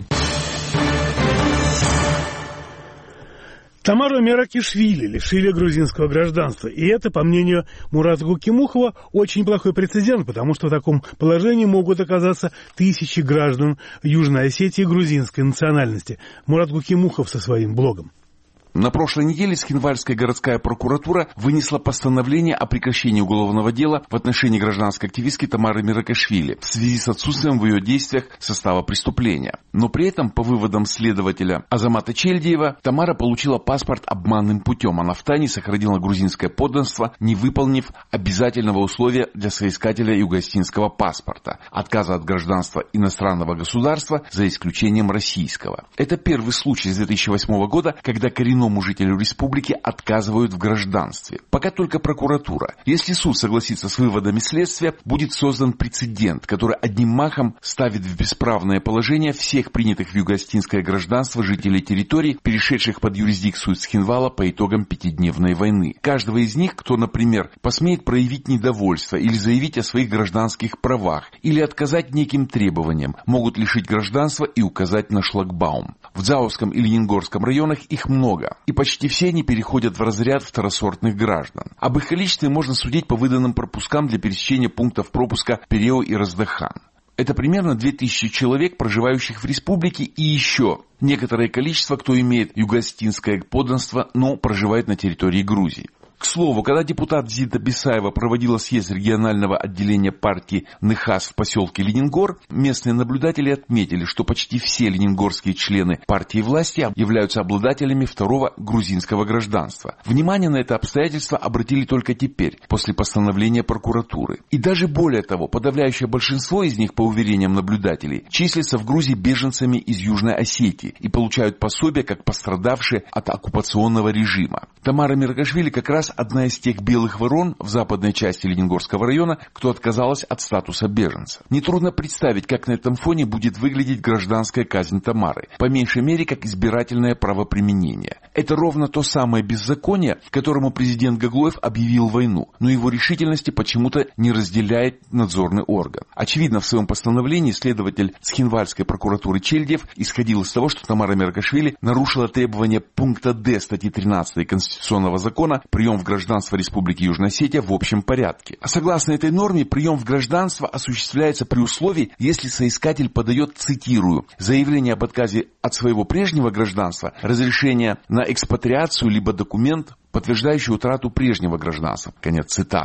Тамару Меракишвили лишили грузинского гражданства. И это, по мнению Мурата Гукимухова, очень плохой прецедент, потому что в таком положении могут оказаться тысячи граждан Южной Осетии грузинской национальности. Мурат Гукимухов со своим блогом. На прошлой неделе Цхинвальская городская прокуратура вынесла постановление о прекращении уголовного дела в отношении гражданской активистки Тамары Меракишвили в связи с отсутствием в ее действиях состава преступления. Но при этом, по выводам следователя Азамата Чельдиева, Тамара получила паспорт обманным путем. Она втайне сохранила грузинское подданство, не выполнив обязательного условия для соискателя югославского паспорта – отказа от гражданства иностранного государства за исключением российского. Это первый случай с две тысячи восьмого года, когда коренной жителю республики отказывают в гражданстве. Пока только прокуратура. Если суд согласится с выводами следствия, будет создан прецедент, который одним махом ставит в бесправное положение всех принятых в юго-осетинское гражданство жителей территорий, перешедших под юрисдикцию Цхинвала по итогам пятидневной войны. Каждого из них, кто, например, посмеет проявить недовольство или заявить о своих гражданских правах, или отказать неким требованиям, могут лишить гражданства и указать на шлагбаум. В Заовском и Ленингорском районах их много. И почти все они переходят в разряд второсортных граждан. Об их количестве можно судить по выданным пропускам для пересечения пунктов пропуска Пирео и Раздахан. Это примерно две тысячи человек, проживающих в республике, и еще некоторое количество, кто имеет юго-осетинское подданство, но проживает на территории Грузии. К слову, когда депутат Зита Бесаева проводила съезд регионального отделения партии НХАС в поселке Ленингор, местные наблюдатели отметили, что почти все ленингорские члены партии власти являются обладателями второго грузинского гражданства. Внимание на это обстоятельство обратили только теперь, после постановления прокуратуры. И даже более того, подавляющее большинство из них, по уверениям наблюдателей, числятся в Грузии беженцами из Южной Осетии и получают пособия как пострадавшие от оккупационного режима. Тамара Меракишвили как раз одна из тех белых ворон в западной части Ленингорского района, кто отказалась от статуса беженца. Нетрудно представить, как на этом фоне будет выглядеть гражданская казнь Тамары, по меньшей мере как избирательное правоприменение. Это ровно то самое беззаконие, которому президент Гаглоев объявил войну, но его решительности почему-то не разделяет надзорный орган. Очевидно, в своем постановлении следователь Цхинвальской прокуратуры Чельдиев исходил из того, что Тамара Меракишвили нарушила требования пункта Д статьи тринадцатой Конституционного закона «Прием в гражданство Республики Южная Осетия в общем порядке». А согласно этой норме, прием в гражданство осуществляется при условии, если соискатель подает, цитирую, заявление об отказе от своего прежнего гражданства, разрешение на экспатриацию либо документ, подтверждающий утрату прежнего гражданства. Конец цитаты.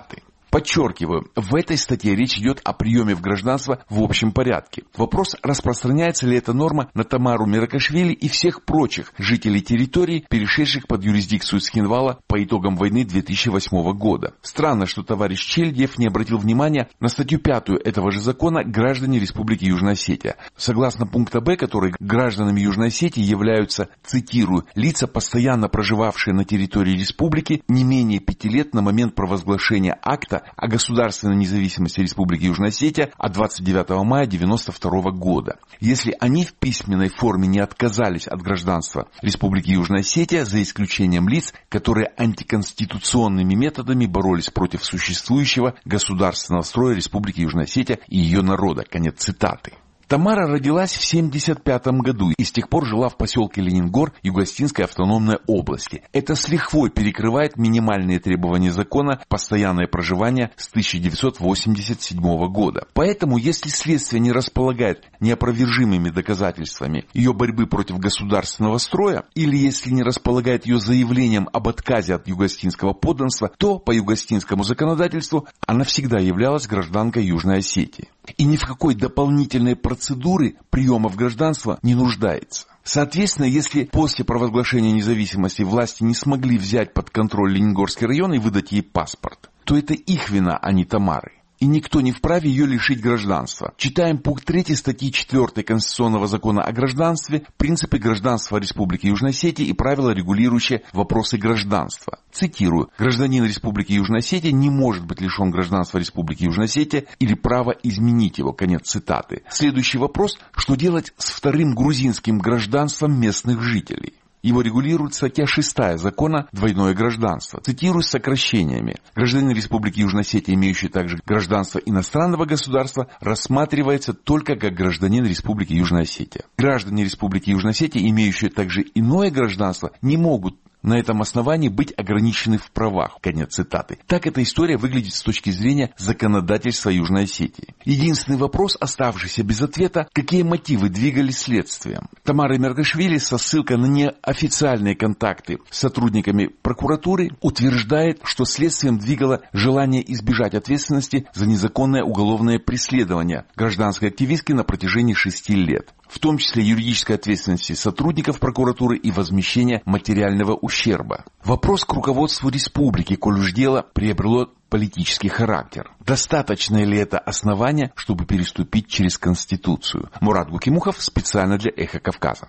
Подчеркиваю, в этой статье речь идет о приеме в гражданство в общем порядке. Вопрос, распространяется ли эта норма на Тамару Миракашвили и всех прочих жителей территорий, перешедших под юрисдикцию Цхинвала по итогам войны две тысячи восьмого года. Странно, что товарищ Чельдиев не обратил внимания на статью пятую этого же закона «Граждане Республики Южная Осетия». Согласно пункта Б, который гражданами Южной Осетии являются, цитирую, лица, постоянно проживавшие на территории республики не менее пяти лет на момент провозглашения акта о государственной независимости Республики Южная Осетия от двадцать девятого мая девяносто второго года. Если они в письменной форме не отказались от гражданства Республики Южная Осетия, за исключением лиц, которые антиконституционными методами боролись против существующего государственного строя Республики Южная Осетия и ее народа. Конец цитаты. Тамара родилась в семьдесят пятом году и с тех пор жила в поселке Ленингор Юго-Осетинской автономной области. Это с лихвой перекрывает минимальные требования закона «Постоянное проживание» с тысяча девятьсот восемьдесят седьмого года. Поэтому, если следствие не располагает неопровержимыми доказательствами ее борьбы против государственного строя, или если не располагает ее заявлением об отказе от юго-осетинского подданства, то по юго-осетинскому законодательству она всегда являлась гражданкой Южной Осетии. И ни в какой дополнительной процедуры приема в гражданство не нуждается. Соответственно, если после провозглашения независимости власти не смогли взять под контроль Ленингорский район и выдать ей паспорт, то это их вина, а не Тамары. И никто не вправе ее лишить гражданства. Читаем пункт третий статьи четвёртой Конституционного закона о гражданстве, принципы гражданства Республики Южной Осетии и правила, регулирующие вопросы гражданства. Цитирую. Гражданин Республики Южная Осетия не может быть лишен гражданства Республики Южная Осетия или права изменить его. Конец цитаты. Следующий вопрос. Что делать с вторым грузинским гражданством местных жителей? Его регулирует статья шестая закона «Двойное гражданство». Цитирую с сокращениями. Гражданин Республики Южная Осетия, имеющий также гражданство иностранного государства, рассматривается только как гражданин Республики Южная Осетия. Граждане Республики Южная Осетия, имеющие также иное гражданство, не могут на этом основании быть ограничены в правах. Конец цитаты. Так эта история выглядит с точки зрения законодательства Южной Осетии. Единственный вопрос, оставшийся без ответа, какие мотивы двигали следствием. Тамара Миракашвили со ссылкой на неофициальные контакты с сотрудниками прокуратуры утверждает, что следствием двигало желание избежать ответственности за незаконное уголовное преследование гражданской активистки на протяжении шести лет, в том числе юридической ответственности сотрудников прокуратуры и возмещения материального ущерба. Вопрос к руководству республики, коль уж дело приобрело политический характер. Достаточно ли это основание, чтобы переступить через Конституцию? Мурат Гукимухов специально для «Эхо Кавказа».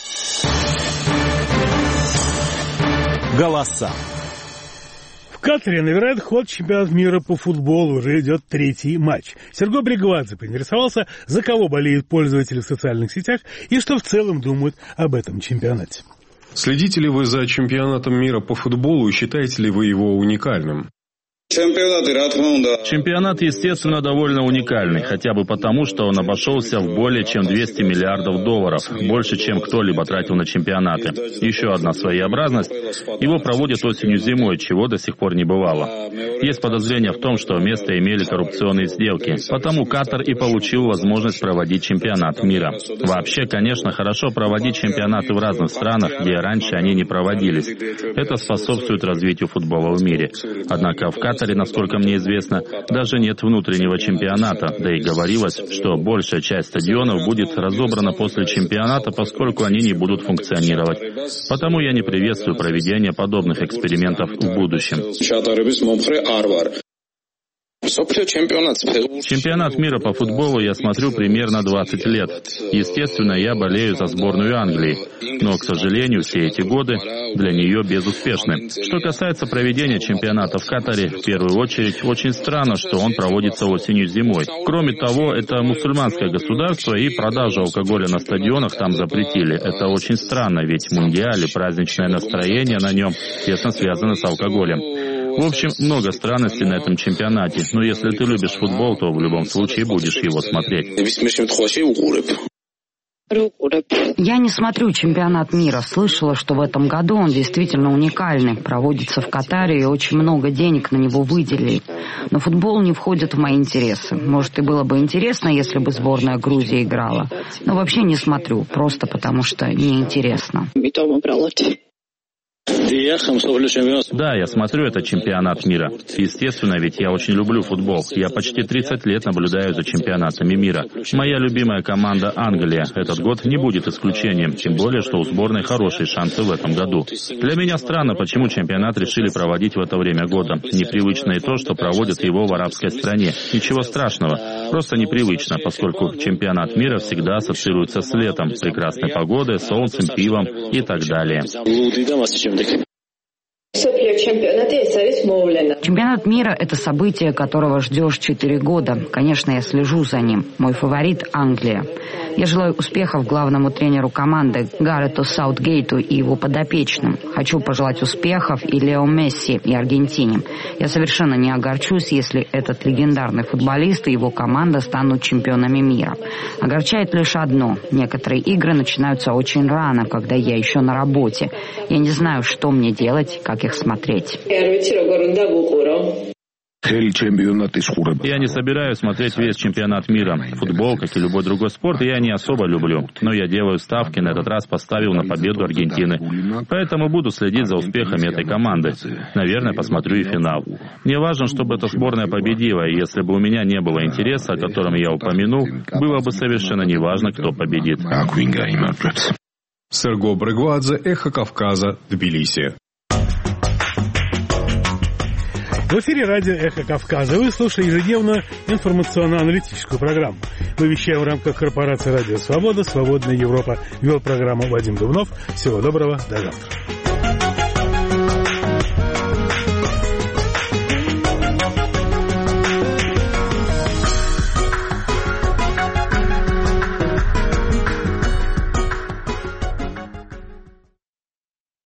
Голоса. В Катаре набирает ход чемпионат мира по футболу. Уже идет третий матч. Сергей Бригвадзе поинтересовался, за кого болеют пользователи в социальных сетях и что в целом думают об этом чемпионате. Следите ли вы за чемпионатом мира по футболу и считаете ли вы его уникальным? Чемпионат, естественно, довольно уникальный, хотя бы потому, что он обошелся в более чем двести миллиардов долларов, больше, чем кто-либо тратил на чемпионаты. Еще одна своеобразность. Его проводят осенью-зимой, чего до сих пор не бывало. Есть подозрение в том, что место имели коррупционные сделки, потому Катар и получил возможность проводить чемпионат мира. Вообще, конечно, хорошо проводить чемпионаты в разных странах, где раньше они не проводились. Это способствует развитию футбола в мире. Однако в Катаре, насколько мне известно, даже нет внутреннего чемпионата, да и говорилось, что большая часть стадионов будет разобрана после чемпионата, поскольку они не будут функционировать. Потому я не приветствую проведение подобных экспериментов в будущем. Чемпионат мира по футболу я смотрю примерно двадцать лет. Естественно, я болею за сборную Англии, но, к сожалению, все эти годы для нее безуспешны. Что касается проведения чемпионата в Катаре, в первую очередь, очень странно, что он проводится осенью-зимой. Кроме того, это мусульманское государство, и продажу алкоголя на стадионах там запретили. Это очень странно, ведь мундиаль и праздничное настроение на нем тесно связаны с алкоголем. В общем, много странностей на этом чемпионате, но если ты любишь футбол, то в любом случае будешь его смотреть. Я не смотрю чемпионат мира. Слышала, что в этом году он действительно уникальный. Проводится в Катаре и очень много денег на него выделили. Но футбол не входит в мои интересы. Может, и было бы интересно, если бы сборная Грузии играла. Но вообще не смотрю, просто потому что неинтересно. Да, я смотрю этот чемпионат мира. Естественно, ведь я очень люблю футбол. Я почти тридцать лет наблюдаю за чемпионатами мира. Моя любимая команда Англия. Этот год не будет исключением, тем более, что у сборной хорошие шансы в этом году. Для меня странно, почему чемпионат решили проводить в это время года. Непривычно и то, что проводят его в арабской стране. Ничего страшного, просто непривычно, поскольку чемпионат мира всегда ассоциируется с летом, прекрасной погодой, солнцем, пивом и так далее. Чемпионат мира – это событие, которого ждешь четыре года. Конечно, я слежу за ним. Мой фаворит – Англия. Я желаю успехов главному тренеру команды Гарету Саутгейту и его подопечным. Хочу пожелать успехов и Лео Месси, и Аргентине. Я совершенно не огорчусь, если этот легендарный футболист и его команда станут чемпионами мира. Огорчает лишь одно. Некоторые игры начинаются очень рано, когда я еще на работе. Я не знаю, что мне делать, как их смотреть. Я не собираюсь смотреть весь чемпионат мира. Футбол, как и любой другой спорт, я не особо люблю. Но я делаю ставки, на этот раз поставил на победу Аргентины. Поэтому буду следить за успехами этой команды. Наверное, посмотрю и финал. Мне важно, чтобы эта сборная победила, и если бы у меня не было интереса, о котором я упомянул, было бы совершенно неважно, кто победит. Серго Брегвадзе, Эхо Кавказа, Тбилиси. В эфире радио «Эхо Кавказа». Вы слушаете ежедневную информационно-аналитическую программу. Мы вещаем в рамках корпорации «Радио Свобода», «Свободная Европа». Вел программу Вадим Дубнов. Всего доброго, до завтра.